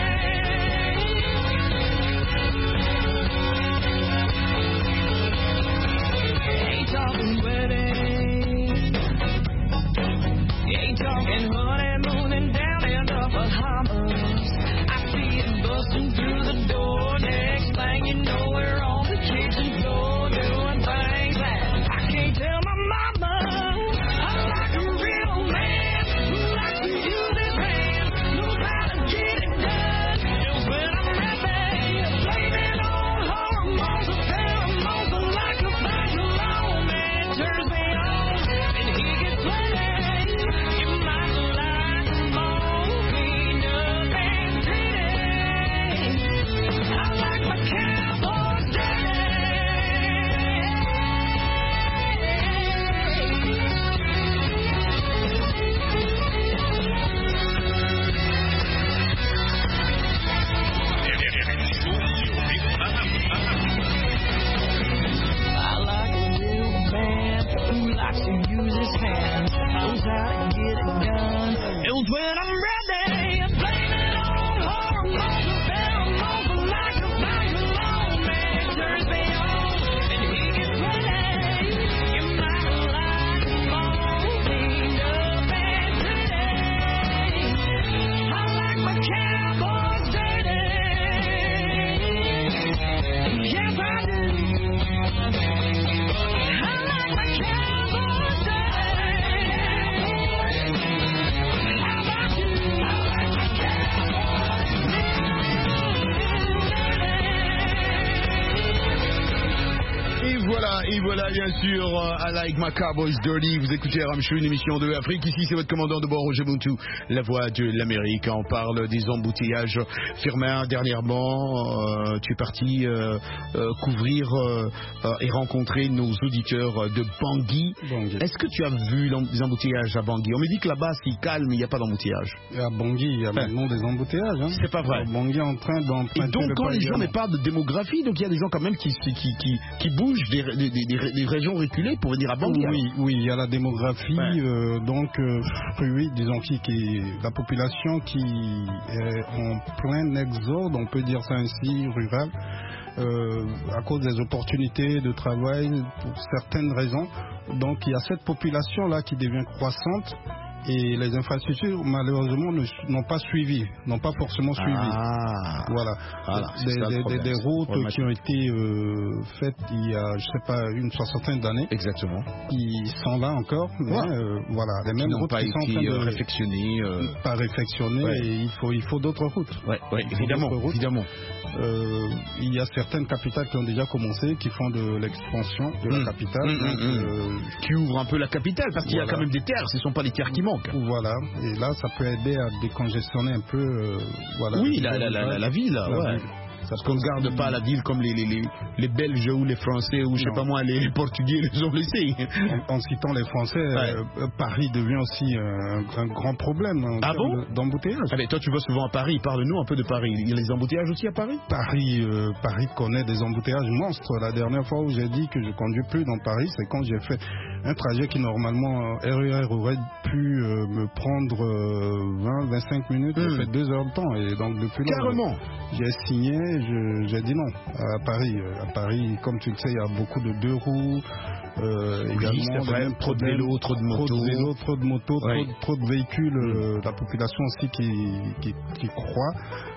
Ain't talking wedding, ain't talking honeymooning down in the Bahamas. I see it busting through the door. Next thing you know, we're on the kitchen floor doing things that I can't tell my mama. I like a real man who likes to use his hands, knows how to get it done. Knows when I'm ready, blame it on hormones and pheromones, but like a flash alone, man, it turns me on. And he gets ready. You might like him all cleaned up and pretty. I like my cowboys dirty. I like a real man who likes to use his hands, knows how to get it done. Knows when I'm ready, blame it on hormones and pheromones, but like a flash alone, man, it turns me on. And he gets ready. You might like him all cleaned up and pretty. I like my cowboys dirty. Yes, I do. I like my cowboys dirty. How about you? I like my cowboys Et voilà, et voilà bien sûr, euh, I Like My Cowboys Dirty. Vous écoutez Ramchou, une émission de Afrique. Ici, c'est votre commandant de bord, Roger Buntu, la voix de l'Amérique. On parle des embouteillages. Firmin, dernièrement, euh, tu es parti euh, euh, couvrir euh, euh, et rencontrer nos auditeurs de Bangui. Bangui. Est-ce que tu as vu l'em- les embouteillages à Bangui? On me dit que là-bas, c'est calme, il n'y a pas d'embouteillage. À Bangui, il y a maintenant des embouteillages. Hein. C'est pas vrai. À Bangui est en train d'emprunter Et donc, le quand les gens pavillon. me parlent de démographie, donc il y a des gens quand même qui, qui, qui, qui, qui bougent des, des, des, des- des régions reculées pour venir à Bangui. Oui, oui, il y a la démographie, Ouais. euh, donc euh, oui, disons qui, qui, la population qui est en plein exode, on peut dire ça ainsi, rural, euh, à cause des opportunités de travail pour certaines raisons. Donc il y a cette population-là qui devient croissante. Et les infrastructures, malheureusement, ne- n'ont pas suivi, n'ont pas forcément suivi. Ah. Voilà. Voilà, c'est des, ça le des- problème, des- des c'est routes problématique. qui ont été euh, faites il y a, je sais pas, une soixantaine d'années. Exactement. Qui sont là encore, mais Ouais. euh, voilà, les Qui mêmes n'ont routes pas qui sont en été train de euh, réflexionnées. euh, pas réflexionnées, Ouais. et il faut, il faut d'autres routes. Ouais, ouais, Il faut évidemment, d'autres routes. évidemment. Euh, il y a certaines capitales qui ont déjà commencé, qui font de l'expansion de Mmh. la capitale. Mmh, donc, mmh, mmh. euh, Qui ouvre un peu la capitale, parce qu'il y a Voilà. quand même des terres, ce ne sont pas les terres qui manquent. Voilà, et là ça peut aider à décongestionner un peu. euh, voilà, Oui, le la, la, la, la, rivage. la ville, La ouais. ville. Parce qu'on ne garde pas la ville comme les, les, les, les Belges ou les Français ou je sais Non. pas moi, les, les Portugais les ont laissés. En, en citant les Français, euh, Paris devient aussi un, un grand problème en Ah termes bon de- d'embouteillage. Ah ben, toi tu vas souvent à Paris, parle-nous un peu de Paris. Il y a les embouteillages aussi à Paris? Paris, euh, Paris connaît des embouteillages monstres. La dernière fois où j'ai dit que je conduis plus dans Paris, c'est quand j'ai fait un trajet qui normalement euh, R E R aurait pu euh, me prendre euh, vingt à vingt-cinq minutes. Mm. J'ai fait deux heures de temps et donc depuis là, Carrément. j'ai signé, je- j'ai dit non à Paris. Euh, À Paris, comme tu le sais, il y a beaucoup de deux roues. Euh, Oui, également c'est les vrai, mêmes trop de problèmes, vélos, trop de motos. trop de vélos, trop de motos, Oui. trop, de- trop de véhicules, euh, la population aussi qui, qui, qui croît.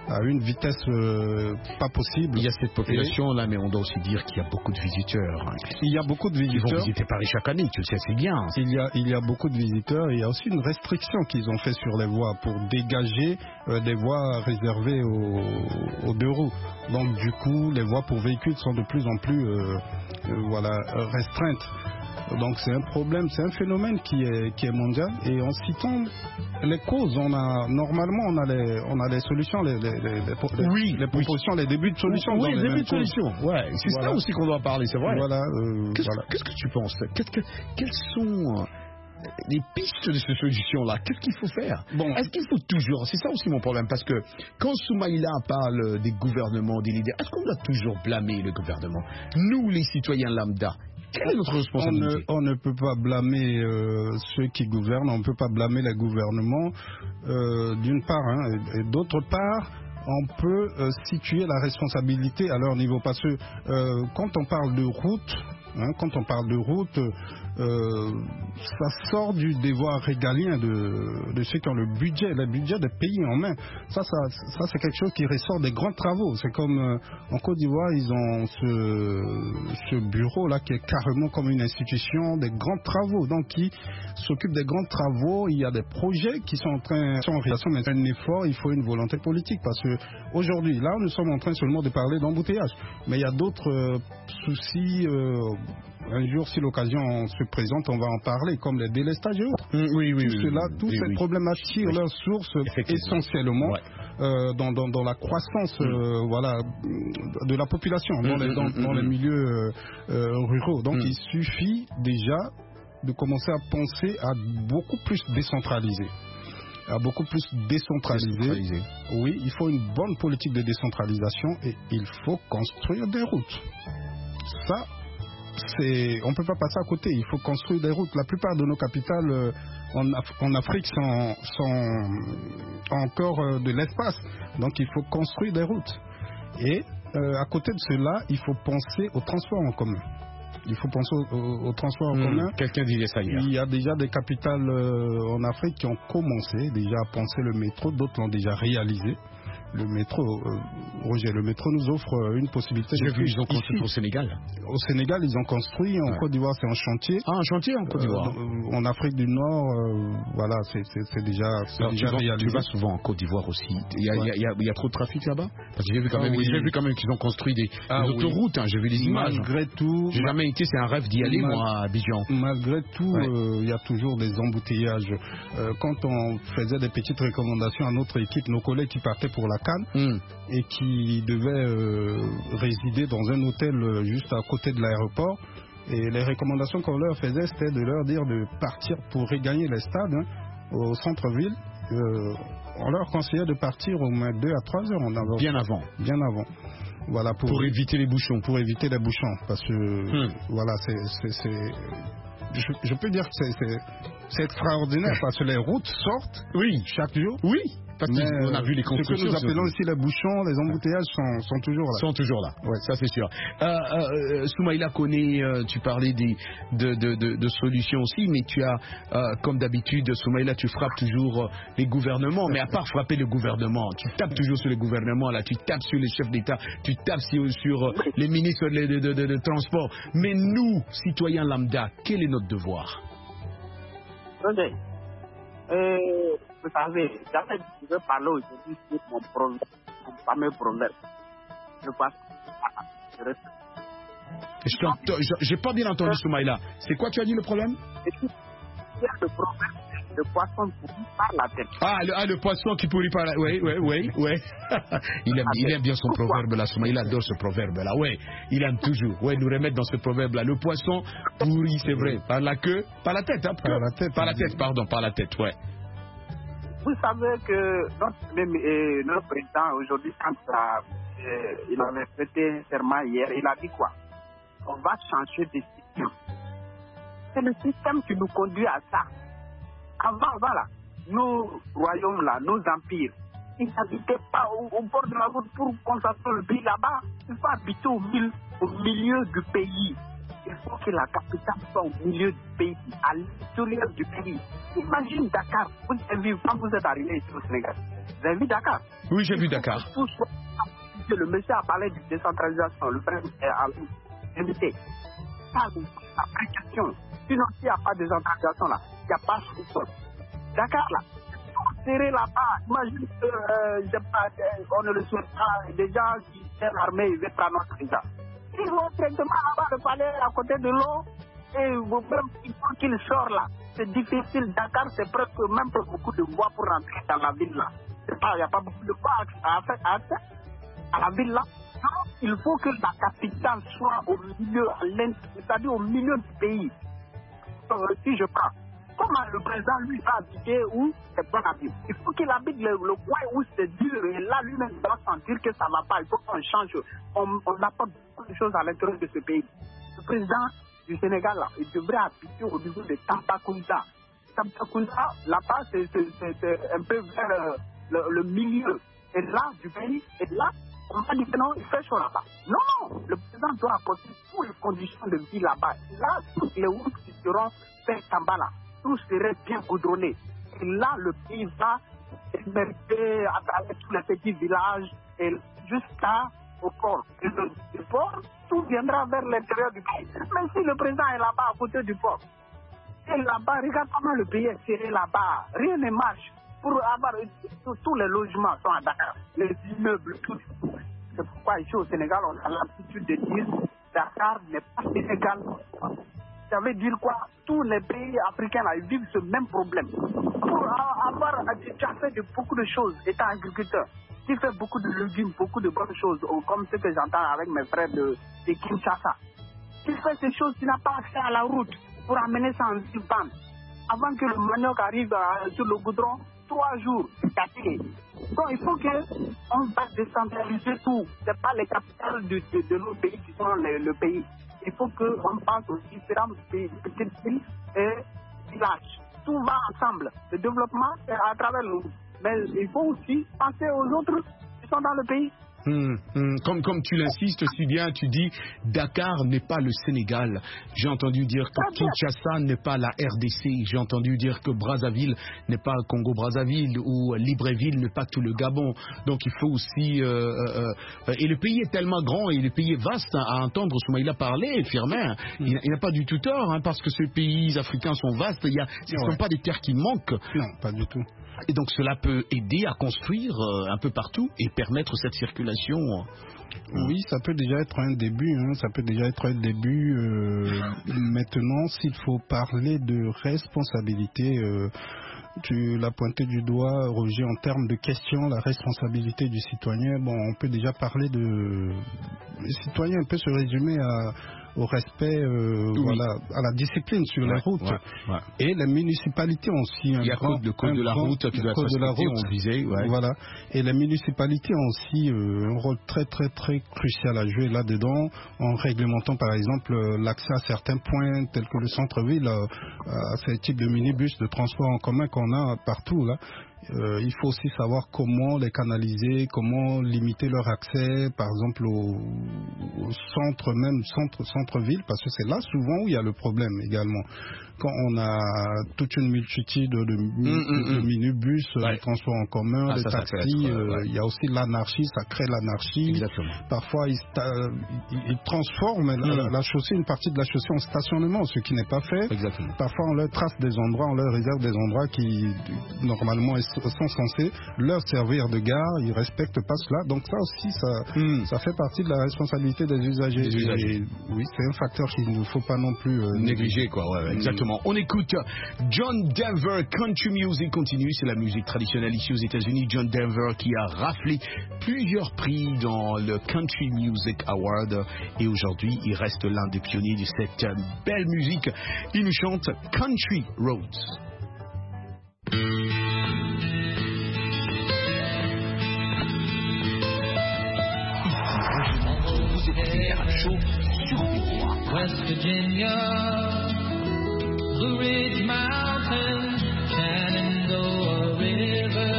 à une vitesse euh, pas possible. Il y a cette population-là, mais on doit aussi dire qu'il y a beaucoup de visiteurs. Hein, il y a beaucoup de visiteurs. Ils vont visiter Paris chaque année, tu le sais, c'est bien. Il y a, il y a beaucoup de visiteurs. Il y a aussi une restriction qu'ils ont fait sur les voies pour dégager euh, des voies réservées aux, aux deux roues. Donc du coup, les voies pour véhicules sont de plus en plus euh, euh, voilà, restreintes. Donc c'est un problème, c'est un phénomène qui est, qui est mondial. Et en citant les causes, on a normalement on a les, on a les solutions, les, les, les, les, oui, les propositions, oui. les débuts de solutions. Oui, les, les débuts de solutions. Ouais, c'est voilà. ça aussi qu'on doit parler, c'est vrai. Voilà. Euh, Qu'est-ce, voilà. qu'est-ce que tu penses Qu'est-ce que, Quelles sont les pistes de ces solutions-là? Qu'est-ce qu'il faut faire? Bon, est-ce qu'il faut toujours? C'est ça aussi mon problème, parce que quand Soumaïla parle des gouvernements, des leaders, est-ce qu'on doit toujours blâmer le gouvernement? Nous, les citoyens lambda. Quelle est notre responsabilité? On ne, on ne peut pas blâmer euh, ceux qui gouvernent, on ne peut pas blâmer les gouvernements, euh, d'une part, hein, et, et d'autre part, on peut euh, situer la responsabilité à leur niveau. Parce que euh, quand on parle de route, hein, quand on parle de route, euh, ça sort du devoir régalien de, de ceux qui ont le budget, le budget des pays en main. Ça, ça, ça c'est quelque chose qui ressort des grands travaux. C'est comme euh, en Côte d'Ivoire, ils ont ce, ce bureau-là qui est carrément comme une institution des grands travaux. Donc, qui s'occupe des grands travaux. Il y a des projets qui sont en train, sont en réalisation, mais un effort, il faut une volonté politique. Parce que aujourd'hui, là, nous sommes en train seulement de parler d'embouteillage. Mais il y a d'autres euh, soucis. Euh, Un jour, si l'occasion se présente, on va en parler, comme les délestages et autres. Mmh, oui, oui, tout oui, cela, oui, tous oui, ces oui. problèmes attirent oui. leur source essentiellement ouais. euh, dans, dans, dans la croissance mmh. euh, voilà, de la population, dans, mmh, les, dans, mmh, dans mmh. les milieux euh, euh, ruraux. Donc, mmh. il suffit déjà de commencer à penser à beaucoup plus décentraliser. À beaucoup plus décentraliser. décentraliser. Oui, il faut une bonne politique de décentralisation et il faut construire des routes. Ça, c'est, on ne peut pas passer à côté, il faut construire des routes. La plupart de nos capitales euh, en, Af- en Afrique sont, sont encore euh, de l'espace, donc il faut construire des routes. Et euh, à côté de cela, il faut penser au transport en commun. Il faut penser au, au, au transport en mmh, commun. Quelqu'un disait ça hier. Il y a déjà des capitales euh, en Afrique qui ont commencé déjà à penser le métro, d'autres l'ont déjà réalisé. Le métro, euh, Roger, le métro nous offre une possibilité. J'ai vu, ils ont construit au Sénégal. Au Sénégal, ils ont construit. En ouais. Côte d'Ivoire, c'est en chantier. Ah, en chantier en Côte d'Ivoire. Euh, en Afrique du Nord, euh, voilà, c'est, c'est, c'est déjà, c'est Alors, déjà tu, vas, réalisé. tu vas souvent en Côte d'Ivoire aussi. Il y a, ouais. il y a, il y a trop de trafic là-bas? Parce que j'ai vu quand même, ah, oui. j'ai vu quand même qu'ils ont construit des, ah, des oui. autoroutes. Hein, j'ai vu des images. Malgré tout, j'ai jamais été. C'est un rêve d'y aller, mal, moi, à Abidjan. Malgré tout, il ouais. euh, y a toujours des embouteillages. Euh, quand on faisait des petites recommandations à notre équipe, nos collègues qui partaient pour la Cannes. Mm. Et qui devaient euh, résider dans un hôtel euh, juste à côté de l'aéroport. Et les recommandations qu'on leur faisait, c'était de leur dire de partir pour regagner les stades hein, au centre-ville. Euh, on leur conseillait de partir au moins deux à trois heures en avant. Bien avant. Bien avant. Voilà, pour, pour éviter les bouchons. Pour éviter les bouchons. Parce que, hmm. voilà, c'est... c'est, c'est je, je peux dire que c'est, c'est, c'est extraordinaire parce que les routes sortent oui. chaque jour. Oui. Parce mais on a vu les constructions. Ce que nous appelons ici les bouchons, les embouteillages sont, sont toujours là. Sont toujours là, ouais, ça c'est sûr. Euh, euh, Soumaïla connaît, euh, tu parlais des, de, de, de, de solutions aussi, mais tu as, euh, comme d'habitude, Soumaïla, tu frappes toujours euh, les gouvernements, mais à part frapper le gouvernement, tu tapes toujours sur le gouvernement, là, tu tapes sur les chefs d'État, tu tapes sur, sur euh, les ministres de, de, de, de, de transport. Mais nous, citoyens lambda, quel est notre devoir? Attendez. Euh, vous savez, jamais je veux parler aujourd'hui sur mon proverbe, mon fameux proverbe. Je passe à la Je J'ai pas bien entendu, Soumaïla. C'est quoi tu as dit le problème? Le proverbe, le poisson pourri par la tête. Ah, le, ah, le poisson qui pourrit par la tête. Oui, oui, oui, oui. il, aime, il aime bien son proverbe là, Soumaïla adore ce proverbe là. Oui, il aime toujours. Oui, nous remettre dans ce proverbe là. Le poisson pourrit, c'est vrai. Par la queue, par la tête, hein. Par la tête. Par la tête, pardon, par la tête, ouais. Vous savez que notre, euh, notre président aujourd'hui, quand ça, euh, il avait prêté serment hier, il a dit quoi? On va changer de système. C'est le système qui nous conduit à ça. Avant, voilà, nos royaumes là, nos empires, ils n'habitaient pas au, au bord de la route pour consacrer le pays là-bas. Il faut habiter au milieu, au milieu du pays. Il faut que la capitale soit au milieu du pays, à l'intérieur du pays. Imagine Dakar, vous avez vu quand vous êtes arrivé ici au Sénégal. Vous avez vu Dakar? Oui, j'ai vu Dakar. Le monsieur a parlé de décentralisation, le frère a invité. Ça, c'est la vraie question. Sinon, s'il n'y a pas de décentralisation là, il n'y a pas de sol. Dakar là, serré là-bas, imagine que, euh, pas, on ne le souhaite pas, des gens qui sont armés, ils veulent prendre notre visa. Ils vont directement là-bas, le palais à côté de l'eau, et vous, même, il faut qu'ils sortent là. C'est difficile. Dakar, c'est presque même pas beaucoup de voies pour rentrer dans la ville là. Il n'y a pas beaucoup de voies à faire à, à la ville là. Non, il faut que la capitale soit au milieu, c'est-à-dire au milieu du pays. Donc, si je prends, comment le président lui va habiter où c'est bon à vivre? Il faut qu'il habite le, le coin où c'est dur, et là lui-même doit sentir que ça ne va pas. Il faut qu'on change. On, on apporte beaucoup de choses à l'intérieur de ce pays. Le président du Sénégal, là, il devrait habiter au niveau de Tambacounda. Tambacounda, là-bas, c'est, c'est, c'est, c'est un peu vers euh, le, le milieu et là, du pays. Et là, on va dire que non, il fait chaud là-bas. Non, le président doit apporter toutes les conditions de vie là-bas. Là, toutes les routes qui seront faites en bas là, tout serait bien goudronné. Et là, le pays va émerger à travers tous les petits villages et jusqu'à au port. Et le, le port, tout viendra vers l'intérieur du pays. Mais si le président est là-bas à côté du port, et là-bas, regarde comment le pays est serré là-bas. Rien ne marche. Pour avoir tous les logements sont à Dakar, les immeubles, tout. C'est pourquoi ici au Sénégal, on a l'habitude de dire Dakar n'est pas Sénégal. Ça veut dire quoi? Tous les pays africains là, ils vivent ce même problème. Pour avoir déjà fait de beaucoup de choses, étant agriculteur, qui fait beaucoup de légumes, beaucoup de bonnes choses, comme ce que j'entends avec mes frères de, de Kinshasa, qui fait ces choses, qui n'a pas accès à la route pour amener ça en Sylvane. Avant que le manioc arrive à, sur le goudron, trois jours, c'est cassé. Donc il faut qu'on va décentraliser tout. Ce n'est pas les capitales de, de, de nos pays qui sont le, le pays. Il faut qu'on pense aux différentes petites villes et villages. Tout va ensemble. Le développement, c'est à travers nous. Mais il faut aussi penser aux autres qui sont dans le pays. Hum, hum. Comme, comme tu l'insistes si bien, tu dis Dakar n'est pas le Sénégal. J'ai entendu dire que Kinshasa n'est pas la R D C. J'ai entendu dire que Brazzaville n'est pas Congo-Brazzaville ou Libreville n'est pas tout le Gabon. Donc il faut aussi... Euh, euh, et le pays est tellement grand et le pays est vaste, hein, à entendre Soumaïla parler, Firmin. Hum. Il, il n'a pas du tout tort, hein, parce que ces pays africains sont vastes. Il y a, ce ne ouais. sont pas des terres qui manquent. Non, pas du tout. Et donc cela peut aider à construire euh, un peu partout et permettre cette circulation. Oui, ça peut déjà être un début, hein, ça peut déjà être un début. Euh, maintenant, s'il faut parler de responsabilité, euh, tu l'as pointé du doigt, Roger, en termes de question, la responsabilité du citoyen. Bon, on peut déjà parler de... Le citoyen peut se résumer à... au respect, euh, oui. voilà, à la discipline sur ouais, les routes. Ouais, ouais. Et les municipalités ont aussi un Il y a grand, le code un de la grand, route qui doit être respecté, on disait. Ouais. Voilà. Et les municipalités ont aussi euh, un rôle très très très crucial à jouer là-dedans, en réglementant par exemple l'accès à certains points tels que le centre-ville, euh, à ces types de minibus de transport en commun qu'on a partout là. Euh, il faut aussi savoir comment les canaliser, comment limiter leur accès, par exemple au, au centre même, centre, centre-ville, parce que c'est là souvent où il y a le problème également. Quand on a toute une multitude de, de, mmh, de, de minibus, ouais. de transport en commun, ah, de ça, taxis, euh, ouais. il y a aussi l'anarchie, ça crée l'anarchie. Exactement. Parfois, ils, ils, ils transforment mmh. la, la chaussée, une partie de la chaussée en stationnement, ce qui n'est pas fait. Exactement. Parfois, on leur trace des endroits, on leur réserve des endroits qui, normalement, sont censés leur servir de gare, ils ne respectent pas cela. Donc ça aussi, ça, mmh. ça fait partie de la responsabilité des usagers. Des usagers. Et, oui, c'est un facteur qu'il ne faut pas non plus euh, négliger. Quoi, ouais, ouais, exactement. On écoute John Denver, Country Music continue, c'est la musique traditionnelle ici aux États-Unis. John Denver qui a raflé plusieurs prix dans le Country Music Award et aujourd'hui il reste l'un des pionniers de cette belle musique. Il nous chante Country Roads. Vous écoutez R M Show sur V O A. West Virginia, Blue Ridge Mountains, Shenandoah River.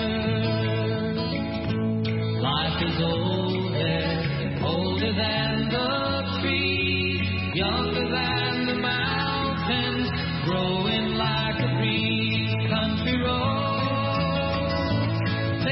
Life is old there, older than the trees, younger than the mountains, growing like a breeze. Country roads,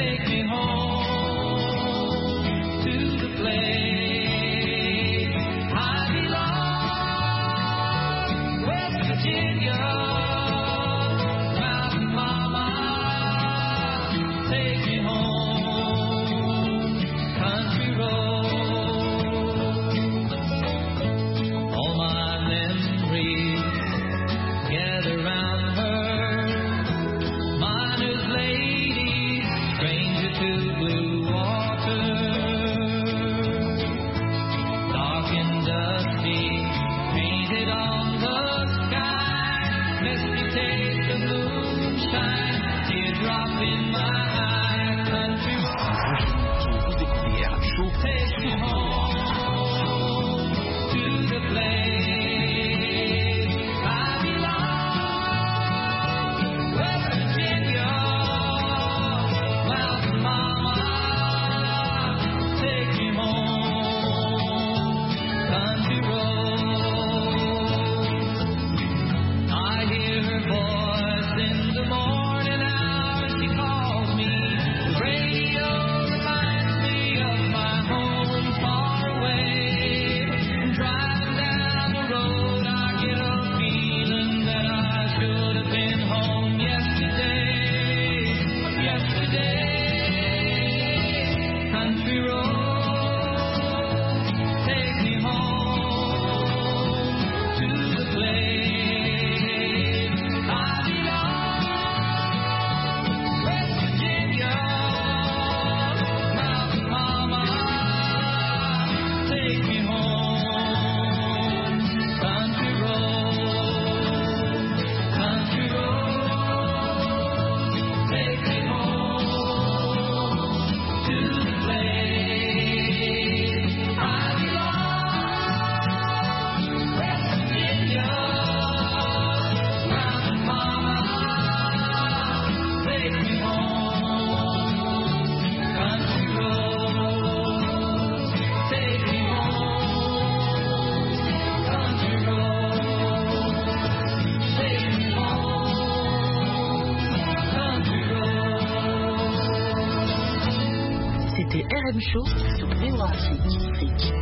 R M Show sur V O A Afrique.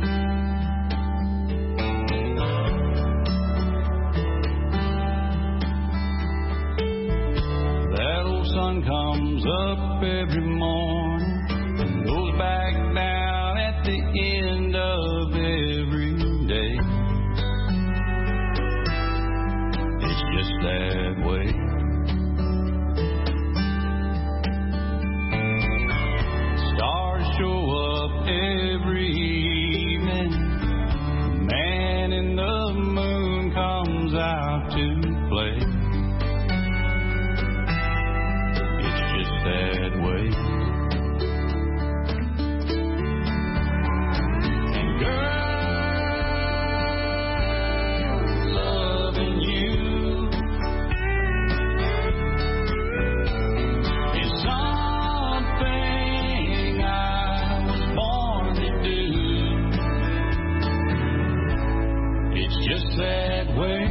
That old sun comes up every morning and goes back down at the end of every day. It's just that way. Show up every evening. The man in the moon comes out to play. It's just that way. And girl, loving you is something just that way.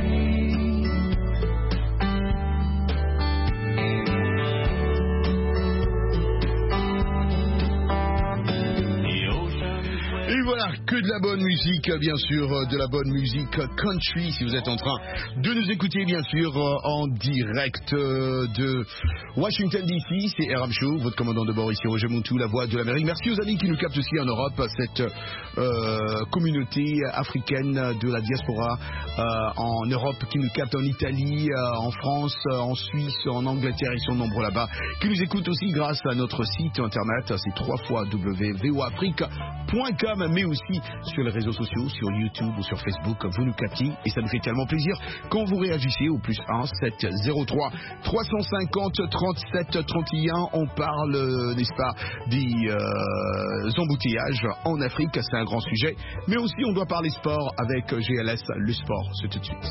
Et voilà, que de la bonne musique, bien sûr, de la bonne musique country, si vous êtes en train de nous écouter, bien sûr, en direct de Washington D C, c'est R M Show, votre commandant de bord ici, Roger Montou, la voix de l'Amérique. Merci aux amis qui nous captent aussi en Europe, cette euh, communauté africaine de la diaspora euh, en Europe, qui nous capte en Italie, euh, en France, en Suisse, en Angleterre, ils sont nombreux là-bas, qui nous écoutent aussi grâce à notre site internet, c'est w w w point v o afrique point com, mais aussi sur les réseaux sociaux, sur YouTube ou sur Facebook, vous nous captez et ça nous fait tellement plaisir quand vous réagissez au plus un sept zéro trois trois cent cinquante trente-sept trente et un. On parle, n'est-ce pas, des euh, embouteillages en Afrique, c'est un grand sujet, mais aussi on doit parler sport avec G L S, le sport, c'est tout de suite.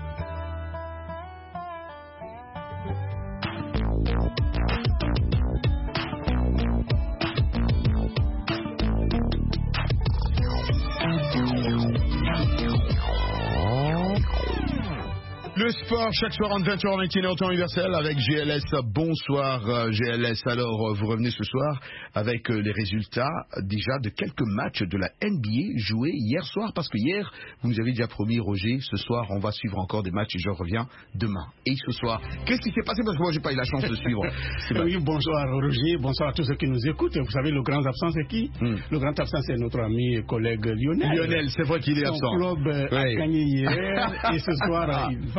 Le sport, chaque soir entre vingt heures et vingt et une heures temps universel avec G L S. Bonsoir G L S. Alors, vous revenez ce soir avec les résultats déjà de quelques matchs de la N B A joués hier soir. Parce que hier, vous nous avez déjà promis, Roger, ce soir, on va suivre encore des matchs et je reviens demain. Et ce soir, qu'est-ce qui s'est passé? Parce que moi, j'ai pas eu la chance de suivre. Oui, bonsoir Roger, bonsoir à tous ceux qui nous écoutent. Vous savez, le grand absent, c'est qui? hmm. Le grand absent, c'est notre ami et collègue Lionel. Lionel, c'est vrai qu'il est Son absent. Son club oui. a gagné hier et ce soir, il va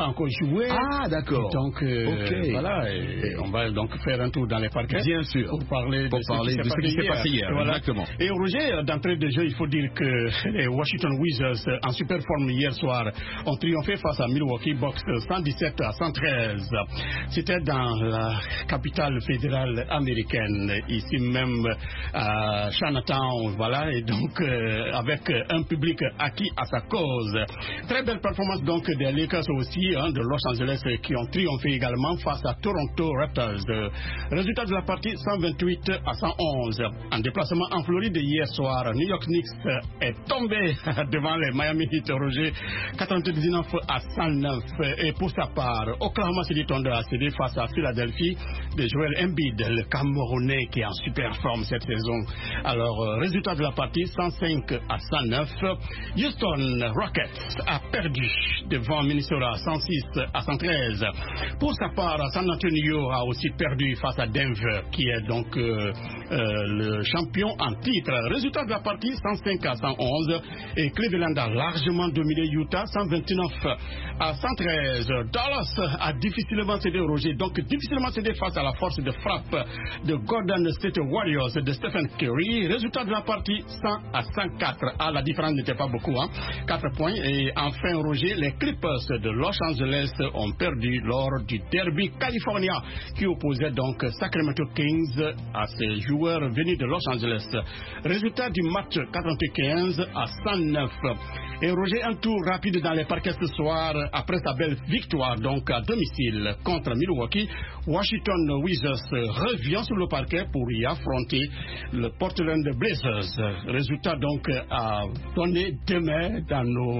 pas encore joué. Ah, d'accord. Donc, euh, okay. voilà, et, et on va donc faire un tour dans les parquets. Bien sûr. Pour parler pour de parler ce qui s'est passé, passé hier. hier. Voilà. Exactement. Et Roger, d'entrée de jeu, il faut dire que les Washington Wizards, en super forme hier soir, ont triomphé face à Milwaukee Bucks cent dix-sept à cent treize. C'était dans la capitale fédérale américaine, ici même à Chinatown, voilà, et donc euh, avec un public acquis à sa cause. Très belle performance donc des Lakers aussi, hein, de Los Angeles, qui ont triomphé également face à Toronto Raptors. Résultat de la partie cent vingt-huit à cent onze. En déplacement en Floride hier soir, New York Knicks est tombé devant les Miami Heat, Roger, quatre-vingt-dix-neuf à cent neuf. Et pour sa part, Oklahoma City Thunder a cédé face à Philadelphie de Joel Embiid, le Camerounais qui est en super forme cette saison. Alors, euh, résultat de la partie cent cinq à cent neuf. Houston Rockets a perdu devant Minnesota cent six à cent treize. Pour sa part, San Antonio a aussi perdu face à Denver, qui est donc euh, euh, le champion en titre. Résultat de la partie cent cinq à cent onze. Et Cleveland a largement dominé Utah cent vingt-neuf à cent treize. Dallas a difficilement cédé, Roger, donc difficilement cédé face à la force de frappe de Golden State Warriors de Stephen Curry. Résultat de la partie cent à cent quatre. Ah, la différence n'était pas beaucoup, hein. quatre points. Et enfin, Roger, les Clippers de Los Angeles ont perdu lors du derby californien qui opposait donc Sacramento Kings à ses joueurs venus de Los Angeles. Résultat du match quatre-vingt-quinze à cent neuf. Et Roger, un tour rapide dans les parquets ce soir après sa belle victoire donc à domicile contre Milwaukee. Washington Wizards revient sur le parquet pour y affronter le Portland Blazers. Résultat donc à donner demain dans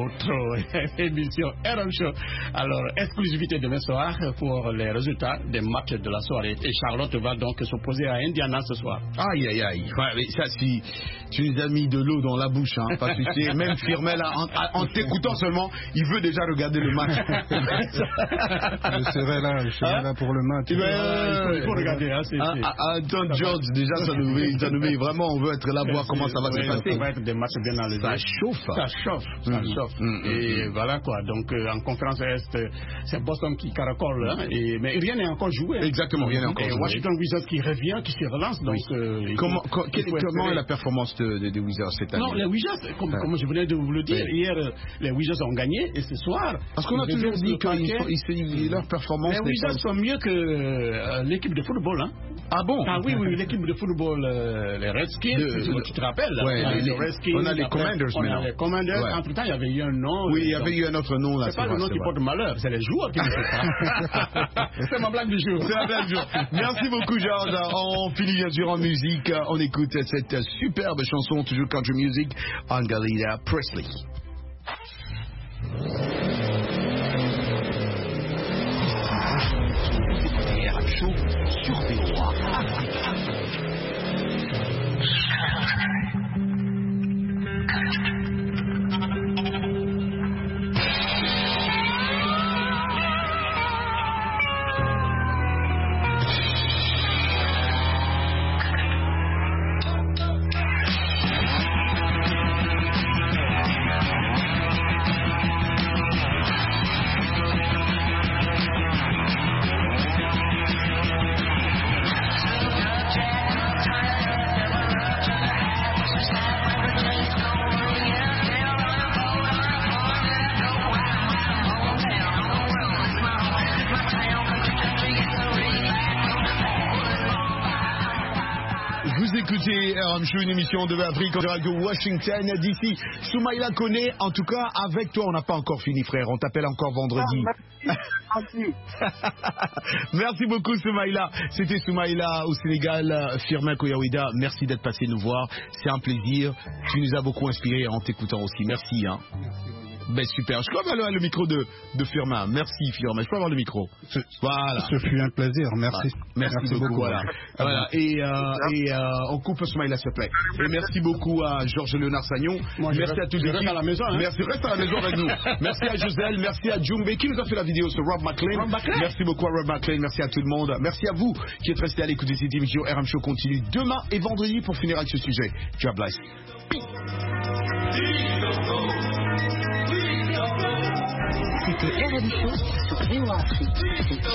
notre émission R M Show. Alors, exclusivité demain soir pour les résultats des matchs de la soirée. Et Charlotte va donc s'opposer à Indiana ce soir. Aïe, aïe, aïe. Ouais, mais ça, si tu nous as mis de l'eau dans la bouche, hein, parce que c'est même Firmel, en, en t'écoutant seulement, il veut déjà regarder le match. Je serai là, je serai hein? là pour le match. Ben, il, faut, il faut regarder. Hein, c'est, c'est... Anton George, déjà, ça nous met, ça nous met vraiment, on veut être là, voir comment ça va oui, se passer. Ça va être des matchs bien enlevés. Ça chauffe. Ça chauffe, ça mmh. chauffe. Mmh. Et mmh. voilà quoi. Donc, euh, en conférence Est, c'est Boston qui caracole, hein, et, mais rien n'est encore joué. Hein. Exactement, rien n'est encore et joué. Washington Wizards qui revient, qui se relance. Donc, oui. euh, comment faut, comment, quel, comment est la performance de, de, des Wizards cette année? Non, les Wizards, comme, ouais. comme je venais de vous le dire, oui. hier, les Wizards ont gagné, et ce soir... Parce qu'on a toujours dit que leur performance... Les Wizards sont mieux que euh, l'équipe de football, hein. Ah bon? Ah oui, oui, l'équipe de football, euh, les Redskins, de, si de, tu te rappelles. Ouais, hein, les, les Redskins. On a les après, Commanders on maintenant. A les Commanders. Ouais. Entre temps, il y avait eu un nom. Oui, il y avait eu un autre nom là. C'est pas le nom qui porte malheur, c'est les joueurs qui ne font pas. C'est ma blague du jour. C'est la blague du jour. Merci beaucoup, Georges. On finit bien sûr en musique. On écoute cette superbe chanson, toujours country music, Angalita Presley. Show sur V O A Afrique. R M Show, une émission de Afrique en direct de Washington D C. Soumaïla Koné, en tout cas, avec toi, on n'a pas encore fini, frère. On t'appelle encore vendredi. Ah, merci. Merci beaucoup, Soumaïla. C'était Soumaïla au Sénégal, Firmin Koyawida. Merci d'être passé nous voir. C'est un plaisir. Tu nous as beaucoup inspiré en t'écoutant aussi. Merci. Hein. Ben super, je peux avoir le micro de, de Firmin. Merci Firmin, je peux avoir le micro. Ce, voilà. Ce fut un plaisir, merci. Ah, merci, merci beaucoup. beaucoup voilà. Voilà. Et, euh, et euh, on coupe Soumaïla s'il te plaît. Et merci beaucoup à Georges Léonard Sagnon. Moi, merci reste, à tous les reste à la maison. Hein. Merci, reste à la maison avec nous. Merci à Joselle, merci à Jumbe qui nous a fait la vidéo sur Rob McLean. Rob McLean. Merci beaucoup à Rob McLean, merci à tout le monde. Merci à vous qui êtes restés à l'écoute de cette émission. R M Show continue demain et vendredi pour finir avec ce sujet. God bless. Peace. C'était R M Show sur V O A Afrique.